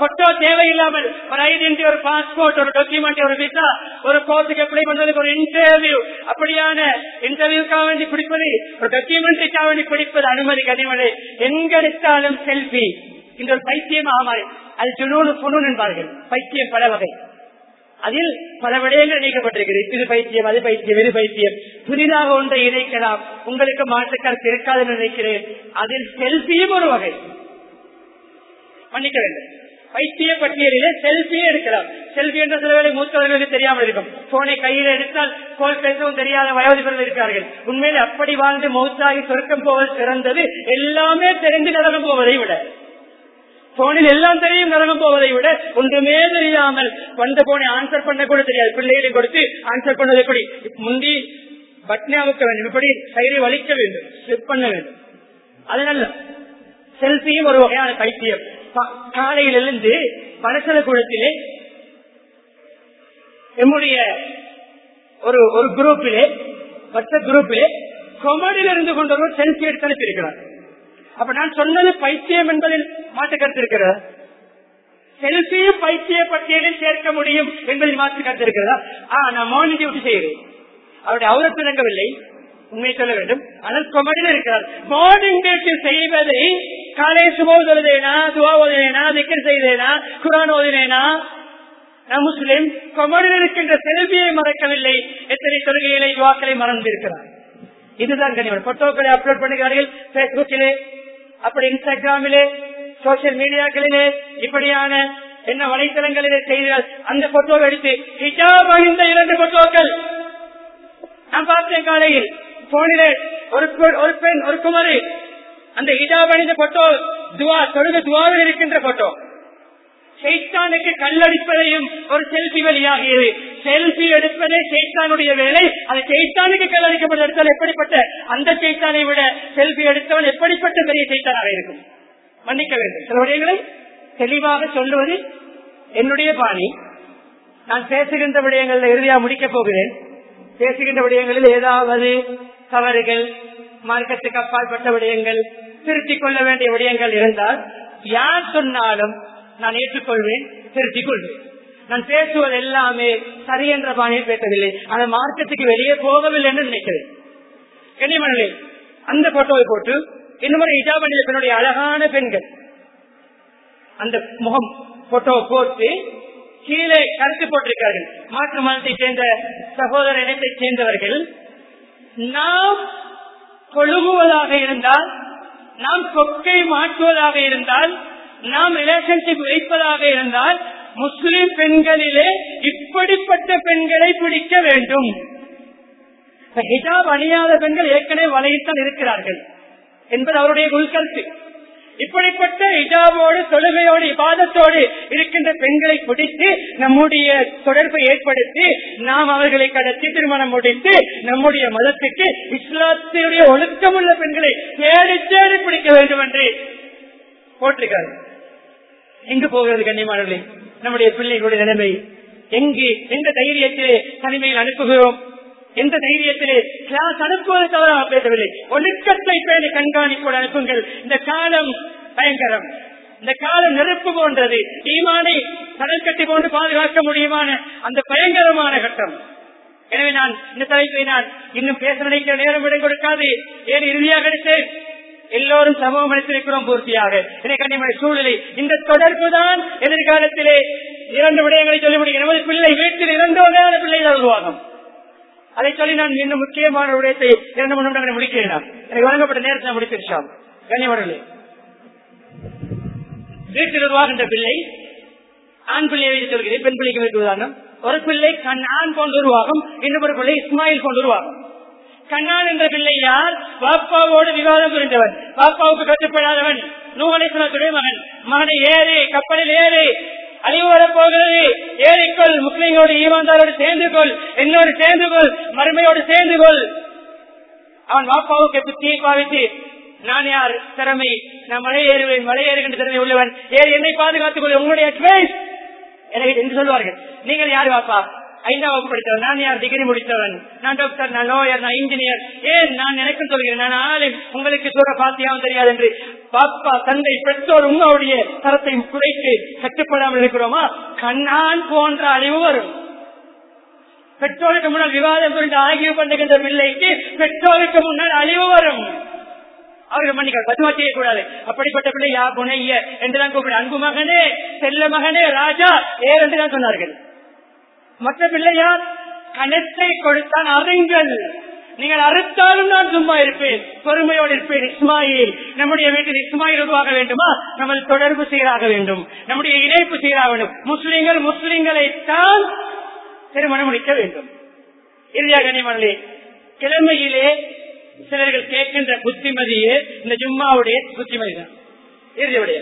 போட்டோ தேவையில்லாமல் ஒரு ஐடென்டி, ஒரு பாஸ்போர்ட், ஒரு டாக்குமெண்ட், ஒரு விசா, ஒரு கோர்ட்டுக்கு அப்ளை பண்றதுக்கு ஒரு இன்டர்வியூ, அப்படியான இன்டர்வியூக்காக வேண்டி பிடிப்பது, ஒரு டாக்குமெண்ட்டுக்காக வேண்டி பிடிப்பது அனுமதி கனிமலை. எங்க எடுத்தாலும் செல்ஃபி. இந்த ஒரு பைத்தியமாக மாறி அது ஜுனூன் புனூன் என்பார்கள். பைத்தியம் பல வகை, அதில் பல விடயங்கள் நீக்கப்பட்டிருக்கிறது. இது பைத்தியம், அது பைத்தியம், இது பைத்தியம். புதிதாக ஒன்றை இணைக்கலாம். உங்களுக்கு மாற்றுக்கருத்து இருக்காதுன்னு நினைக்கிறேன். அதில் செல்ஃபியும் ஒரு வகை. மன்னிக்க வேண்டும், பைத்திய பட்டியலிலே செல்ஃபியே எடுக்கலாம். செல்ஃபி என்ற சில வேலை மூத்தவர்களுக்கு தெரியாமல் இருக்கும். போனை கையில் எடுத்தால் கோல் பேசவும் தெரியாத வயோதிபர்கள் இருக்கிறார்கள். உண்மையிலே அப்படி வாழ்ந்து மௌத்தாகி சொர்க்கம் போவது சிறந்தது. எல்லாமே தெரிந்து நரகம் போவதை விட, போனில் எல்லாம் தெரியும் நரகம் போவதை விட ஒன்றுமே தெரியாமல் வந்த போனை ஆன்சர் பண்ண கூட தெரியாது. பிள்ளைகளை கொடுத்து ஆன்சர் பண்ணது எப்படி, முந்தி பட்னி அமுக்க வேண்டும், இப்படி கயிறை வலிக்க வேண்டும், ஸ்லிப் பண்ண வேண்டும். அதனால செல்ஃபியும் ஒரு வகையான பைத்தியம். காலையில் இருந்து பரிசல கூடத்திலே நம்முடைய ஒரு குரூப்பிலே, வாட்ஸ்அப் குரூப்பிலே கொமடியில் இருந்து கொண்டவர் செல்ஃபி எடுத்து அனுப்பியிருக்கிறார். அப்ப நான் சொன்னது பைத்தியம் என்பதில் மாற்று கருத்து இருக்கிறதா? செல்ஃபியும் பைத்திய பட்டியலில் சேர்க்க முடியும் என்பதில் மாற்று கருத்து இருக்கிறதா? நான் மார்னிங் டியூட்டி செய்கிறேன், அவருடைய அவரத்து இறங்கவில்லை, உண்மை சொல்ல வேண்டும். ஆனால் கொமடியில் இருக்கிறார். மார்னிங் டியூட்டி செய்வதை காலை சுப ஓதுவேனா, துவா ஓதுவேனா, திக்கர் செய்தேனா, குர்ஆன் ஓதுவேனா, நான் முஸ்லிம். கொமடியில் இருக்கின்ற செல்ஃபியை மறக்கவில்லை, எத்தனை தொழுகைகளை துவாக்களை மறந்திருக்கிறார். இதுதான் கனிமன். போட்டோக்களை அப்லோட் பண்ணுகிறார்கள் பேஸ்புக்கிலே, அப்படி இன்ஸ்டாகிராமிலே, சோசியல் மீடியாக்களிலே, இப்படியான என்ன வலைத்தளங்களிலே செய்தால் அந்த போட்டோவை எடுத்து ஹிஜாப் அணிந்த 2 போட்டோக்கள் நான் பார்த்தேன். காலையில் போனிலே ஒரு பெண், ஒரு குமரி, அந்த ஹிஜாப் அணிந்த போட்டோ துவாவில் இருக்கின்ற போட்டோ. சைத்தானுக்கு கல்லடிப்பதையும் ஒரு செல்ஃபி வெளியாகியது. செல்ஃபி எடுப்பதே சைத்தானுடைய வேலை. அது சைத்தானுக்கு கல்லடிக்கப்பட்ட எடுத்தால் எப்படிப்பட்ட அந்த சைத்தானை விட செல்ஃபி எடுத்தவன் எப்படிப்பட்ட பெரிய சைத்தானாக இருக்கும்? மன்னிக்க வேண்டும். சில விடயங்களை தெளிவாக சொல்லுவது என்னுடைய பாணி. நான் பேசுகின்ற விடயங்களில் இறுதியா முடிக்கப் போகிறேன். பேசுகின்ற விடயங்களில் ஏதாவது தவறுகள், மார்க்கத்துக்கு அப்பாற்பட்ட விடயங்கள், திருத்திக் கொள்ள வேண்டிய விடயங்கள் இருந்தால் யார் சொன்னாலும் நான் ஏற்றுக்கொள்வேன், திருத்திக் கொள்வேன். நான் பேசுவது எல்லாமே சரி என்ற பாணியில் பேசவில்லை, அந்த மார்க்கத்துக்கு வெளியே போகவில்லை என்று நினைக்கிறேன். கனிமணி அந்த போட்டோவை போட்டு இன்னும் ஹிஜாப் அணிந்த பெண்ணுடைய அழகான பெண்கள் அந்த முகம் போட்டோவை போட்டு கீழே கருத்து போட்டிருக்கார்கள். மாற்று மதத்தை சேர்ந்த சகோதர இனத்தை சேர்ந்தவர்கள், நாம் கொழுகுவதாக இருந்தால், நாம் கொக்கை மாற்றுவதாக இருந்தால், நாம் ரிலேஷன்ஷிப் வைப்பதாக இருந்தால் முஸ்லிம் பெண்களிலே இப்படிப்பட்ட பெண்களை பிடிக்க வேண்டும். ஹிஜாப் அணியாத பெண்கள் ஏற்கனவே வலையில்தான் இருக்கிறார்கள் என்பது அவருடைய உள்கருத்து. இப்படிப்பட்ட ஹிஜாபோடு, தொழுகையோடு, இபாதத்தோடு இருக்கின்ற பெண்களை பிடித்து நம்முடைய தொடர்பை ஏற்படுத்தி நாம் அவர்களை கடத்தி திருமணம் முடித்து நம்முடைய மதத்துக்கு இஸ்லாத்தினுடைய ஒழுக்கமுள்ள பெண்களை தேடி தேடி பிடிக்க வேண்டும் என்று போட்டிருக்கிறார்கள். எங்கு போகிறது கண்ணியமானவர்களே நம்முடைய பிள்ளைகளுடைய நிலைமை? எங்கு, எந்த தைரியத்திலே தனிமையில் அனுப்புகிறோம்? எந்த தைரியத்திலே கிளாஸ் அனுப்புவது தவறாக பேசவில்லை. ஒழுக்கத்தை பேணி கண்காணிப்போடு அனுப்புங்கள். இந்த காலம் பயங்கரம், இந்த காலம் நெருப்பு போன்றது. ஈமானை கடல் கட்டி போன்று பாதுகாக்க முடியுமான அந்த பயங்கரமான கட்டம். எனவே நான் இந்த தலைப்பை நான் இன்னும் பேச நினைக்கிற நேரம் விட கொடுக்காது. ஏன் இறுதியாக எடுத்தேன், எல்லோரும் சமூகம் அளித்திருக்கிறோம் பூர்த்தியாக. எனக்கு சூழ்நிலை இந்த தொடர்பு தான் எதிர்காலத்திலே 2 விடயங்களை சொல்ல முடியும். நமது பிள்ளை வீட்டில் 2 வகையான பிள்ளைகள் உருவாகும். அதை சொல்லி நான் இன்னும் முக்கியமான விடயத்தை 2 நிமிடங்களை முடிக்கிறேன். எனக்கு வழங்கப்பட்ட நேரத்தை முடித்திருச்சோம். கண்ணியவர்களே, வீட்டில் உருவாகின்ற பிள்ளை ஆண் பிள்ளையை சொல்கிறேன், பெண் பிள்ளைக்கு வீட்டு உதாரணம். ஒரு பிள்ளை கண்ணான் போன்று உருவாகும், இன்னொரு பிள்ளை இஸ்மாயில் போன்று உருவாகும். கண்ணான் என்ற பிள்ளை யார்? பாப்பாவோடு விவாதம் புரிந்தவன், பாப்பாவுக்கு கட்டுப்படாதவன், நூஹ் அலைஹிஸ்ஸலாத்துடைய மகன். மகனை ஏறு, கப்பலில் ஏறு, அழிவு வரப்போகிறது, ஏறிக்கொள், முஸ்லிம்களோடு ஈமான்தாரோடு சேர்ந்து கொள், என்னோடு சேர்ந்து கொள், மறுமையோடு சேர்ந்து கொள். அவன் பாப்பாவுக்கு புத்தியை பாவித்து, நான் யார், திறமை, நான் மலை ஏறுவேன், மலை ஏறுகின்ற திறமை உள்ளவன், ஏறி என்னை பாதுகாத்துக் கொள்ள உங்களுடைய அட்வைஸ் எனக்கு என்று சொல்வார்கள். நீங்கள் யார் பாப்பா? 5ஆம் வகுப்பு படித்தவன், நான் யார் டிகிரி முடித்தவன், நான் டாக்டர், நான் லாயர், நான் இன்ஜினியர், ஏன் நான் எனக்கும் சொல்கிறேன் நான் ஆளும், உங்களுக்கு சூற பாத்தியாவும் தெரியாது என்று பாப்பா தந்தை பெற்றோர் உங்களுடைய தரத்தை குறைத்து கட்டுப்படாமல் இருக்கிறோமா? கண்ணான் போன்ற அழிவு வரும். பெற்றோருக்கு முன்னால் விவாதம் கொண்டு ஆகிய பண்ணுகின்ற பிள்ளைக்கு பெற்றோருக்கு முன்னால் அழிவு வரும். அவர்கள் மன்னிக்க பதுவா செய்யக்கூடாது. அப்படிப்பட்ட பிள்ளை யா புனைய என்றுதான் கூப்பிட, அன்பு மகனே, செல்ல மகனே, ராஜா ஏர் என்றுதான் சொன்னார்கள். மற்ற பிள்ளையார் கணத்தை கொடுத்தான் அருங்கள், நீங்கள் அறுத்தாலும் நான் சும்மா இருப்பேன், பொறுமையோடு இருப்பேன். இஸ்மாயில், நம்முடைய வீட்டில் இஸ்மாயில் உருவாக வேண்டுமா? நமது தொடர்பு சீராக வேண்டும், நம்முடைய இணைப்பு சீராக வேண்டும். முஸ்லிம்களைத்தான் திருமணம் முடிக்க வேண்டும். இறுதியாக கண்ணியமானவர்களே, கிழமையிலே சிலர்கள் கேட்கின்ற புத்திமதியே இந்த ஜும்மாவுடைய புத்திமதி தான். இறுதியுடைய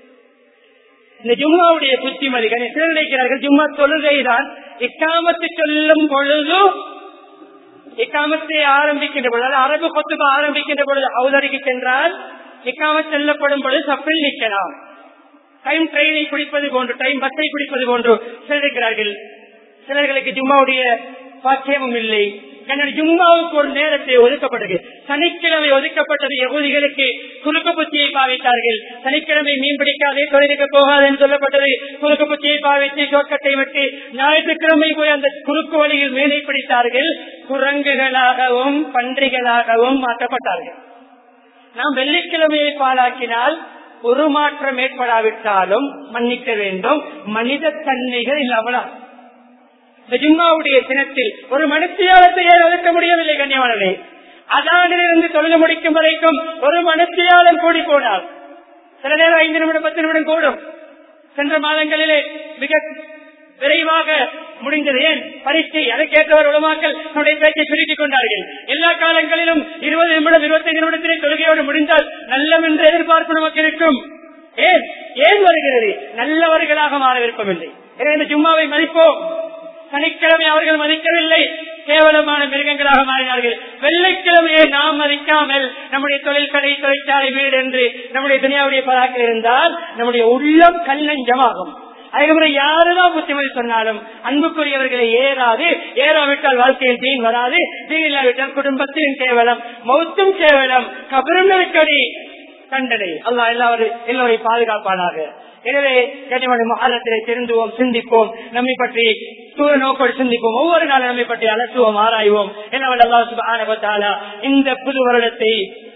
இந்த ஜும்மாவுடைய புத்திமதி சிலர் நினைக்கிறார்கள் ஜும்மா தொழுகைதான். இக்காமத்து சொல்லும் பொழுது, இக்காமத்தை ஆரம்பிக்கின்ற பொழுது, அரபு கொத்துபா ஆரம்பிக்கின்ற பொழுது அவதரிக்கு சென்றால் இக்காமத் செல்லப்படும் பொழுது சப்பில் நிற்கலாம். டைம் ட்ரெயினை குடிப்பது போன்று, டைம் பஸ்ஸை குடிப்பது போன்று சிலர் இருக்கிறார்கள். சிலர்களுக்கு ஜும்மாவுடைய பாக்கியமும் இல்லை. ஜும்மாவுக்கு ஒரு நேரத்தை ஒதுக்கப்பட்டது. சனிக்கிழமை ஒதுக்கப்பட்டது யகூதிகளுக்கு குறுக்கு புத்தியை பாவித்தார்கள். சனிக்கிழமை மீன் பிடிக்காதே, தொழிலுக்கு போகாது என்று சொல்லப்பட்டது. குறுக்கு புத்தியை பாவித்து ஷோர்ட்கட்டை விட்டு ஞாயிற்றுக்கிழமை போய் அந்த குறுக்கு வழியில் மீனை பிடித்தார்கள். குரங்குகளாகவும் பன்றிகளாகவும் மாற்றப்பட்டார்கள். நாம் வெள்ளிக்கிழமையை பாழாக்கினால் ஒரு மாற்றம் ஏற்படாவிட்டாலும் மன்னிக்க வேண்டும். மனித தன்மைகள் இல்லாமலா ஜும்மாவுடைய தினத்தில் ஒரு மனுஷியாலத்தை ஒதுக்க முடியவில்லை. கண்ணியமானவர்களே, அதானிலிருந்து தொழில் முடிக்கும் வரைக்கும் ஒரு மனுஷியாலம் கூடி போனால் சில நேரம் 5 நிமிடம் 10 நிமிடம் கூடும். சென்ற மாதங்களிலே மிக விரைவாக முடிந்தது. ஏன்? பரீட்சை. அதற்கேற்றவர் உலமாக்கள் நம்முடைய பேச்சை சுருக்கிக் கொண்டார்கள். எல்லா காலங்களிலும் 20 நிமிடம் 25 நிமிடத்திலே தொழுகையோடு முடிந்தால் நல்லம் என்று எதிர்பார்ப்பு நமக்கு இருக்கும். ஏன் வருகிறது? நல்லவர்களாக மாற விருப்பமில்லை. எனவே இந்த ஜும்மாவை மதிப்போம். சனிக்கிழமை அவர்கள் மதிக்கவில்லை, கேவலமான மிருகங்களாக மாறினார்கள். வெள்ளிக்கிழமையை நாம் மதிக்காமல் நம்முடைய தொழில் கடை, தொழிற்சாலை, வீடு என்று நம்முடைய துனியாவுடைய பதாக்கள் இருந்தால் நம்முடைய உள்ளம் கல்லஞ்சமாகும். அதுக்கு யாருதான் புத்திமதி சொன்னாலும் அன்புக்குரியவர்களை ஏறாவிட்டால் வாழ்க்கையில் தீன் வராது. தீன் இல்லாவிட்டால் குடும்பத்தின் கேவலம், மௌத்தும் கேவலம், கபரும் நெருக்கடி, கண்டனை. அல்லாஹ் எல்லோரையும் பாதுகாப்பானாக. எனவே கனிமணி மகாலத்திலே திருந்துவோம், சிந்திப்போம், நம்மை பற்றி தூர நோக்கோடு சிந்திப்போம். ஒவ்வொரு நாளும் நம்மை பற்றி அலசுவோம், ஆராய்வோம். எனவே அல்லாஹ் சுப்ஹானஹு வ தஆலா இந்த புது வருடத்தை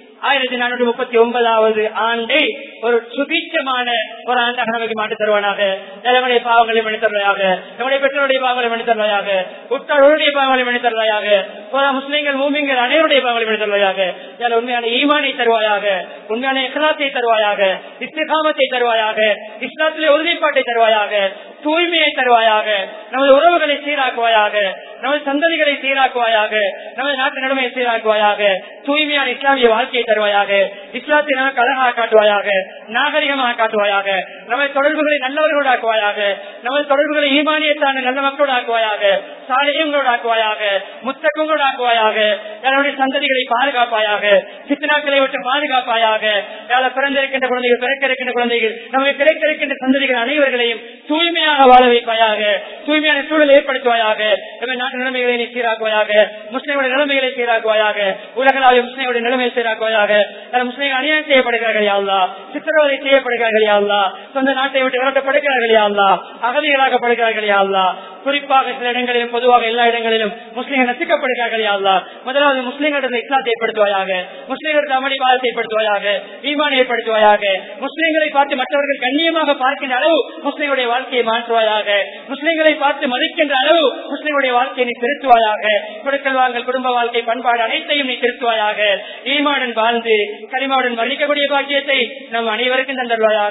1439வது ஆண்டை ஒரு சுபீட்சமான ஒரு ஆண்டாக நமக்கு மாற்றி தருவானாக. நம்முடைய பாவங்களை மன்னித்து தருவாயாக, நம்முடைய பெற்றோருடைய பாவங்களை மன்னித்து தருவாயாக, உற்றாருடைய பாவங்களை மன்னித்து தருவாயாக, முஸ்லிம்கள் மூமின்கள் அனைவருடைய பாவங்களை மன்னித்து தருவாயாக. உண்மையான ஈமானை தருவாயாக, உண்மையான இக்லாத்தை தருவாயாக, இஸ்திகாமத்தை தருவாயாக, இஸ்லாத்திலே உறுதிப்பாட்டை தருவாயாக, தூய்மையை தருவாயாக, நமது உறவுகளை சீராக்குவாயாக, நமது சந்ததிகளை சீராக்குவாயாக, நமது நாட்டு நிலைமையை சீராக்குவாயாக, தூய்மையான இஸ்லாமிய வாழ்க்கையை தருவாயாக, இஸ்லாத்தை நமக்கு அழகாக காட்டுவாயாக, நாகரிகமாக காட்டுவாயாக, நமது தொடர்புகளை நல்லவர்களோடு ஆக்குவாயாக, நமது தொடர்புகளை ஈமானியத்தான நல்ல மக்களோடு ஆக்குவாயாக, சாலைகளோடு ஆக்குவாயாக, முத்தகங்களோடு ஆக்குவாயாக, நம்முடைய சந்ததிகளை பாதுகாப்பாயாக, சித்தனாக்களை விட்டு பாதுகாப்பாயாக, பிறந்திருக்கின்ற குழந்தைகள், பிறக்க இருக்கின்ற குழந்தைகள், நமக்கு கிடைக்க இருக்கின்ற சந்ததிகள் அனைவர்களையும் தூய்மையாக வாழ வைப்பாயாக, தூய்மையான சூழல் ஏற்படுத்துவாயாக, நாட்டு நிலைமைகளை நீ சீராக்குவாயாக, முஸ்லிம்களுடைய நிலைமைகளை சீராக்குவாயாக, உலகளாவிய முஸ்லிம்களுடைய நிலைமையை சீராக்குவாயாக. முஸ்லிம்கள் அநியாயம் செய்யப்படுகிறார்கள் யா அல்லாஹ், சித்திரவதை செய்யப்படுகிறார்கள் யா அல்லாஹ், சொந்த நாட்டை விட்டு விரட்டப்படுகிறார்கள் யா அல்லாஹ், அகதிகளாகப்படுகிறார்கள் யா அல்லாஹ். குறிப்பாக சில இடங்களிலும், பொதுவாக எல்லா இடங்களிலும் முஸ்லிம்கள் நசுக்கப்படுகிறார்கள் யா அல்லாஹ். முதலாவது முஸ்லிம்களிடம் இஸ்லாத்தை ஏற்படுத்துவாயாக, முஸ்லிம்களுக்கு அமளி பாதத்தை ஏற்படுத்துவாயாக, ஈமான் ஏற்படுத்துவாயாக, முஸ்லிம்களை பார்த்து மற்றவர்கள் கண்ணியமாக பார்க்கின்ற அளவு முஸ்லிம்களுடைய வாழ்க்கையை மாற்றுவாயாக, முஸ்லிம்களை பார்த்து மதிக்கின்ற அளவு முஸ்லிம்களுடைய வாழ்க்கையை நீ திருத்துவாயாக, கொடுக்கல் வாங்கல், குடும்ப வாழ்க்கை, பண்பாடு அனைத்தையும் நீ திருத்துவாயாக. ஈமானுடன் வாழ்ந்து கலிமாவுடன் மன்னிக்கக்கூடிய பாக்கியத்தை நம் அனைவருக்கும் தந்தருவாயாக.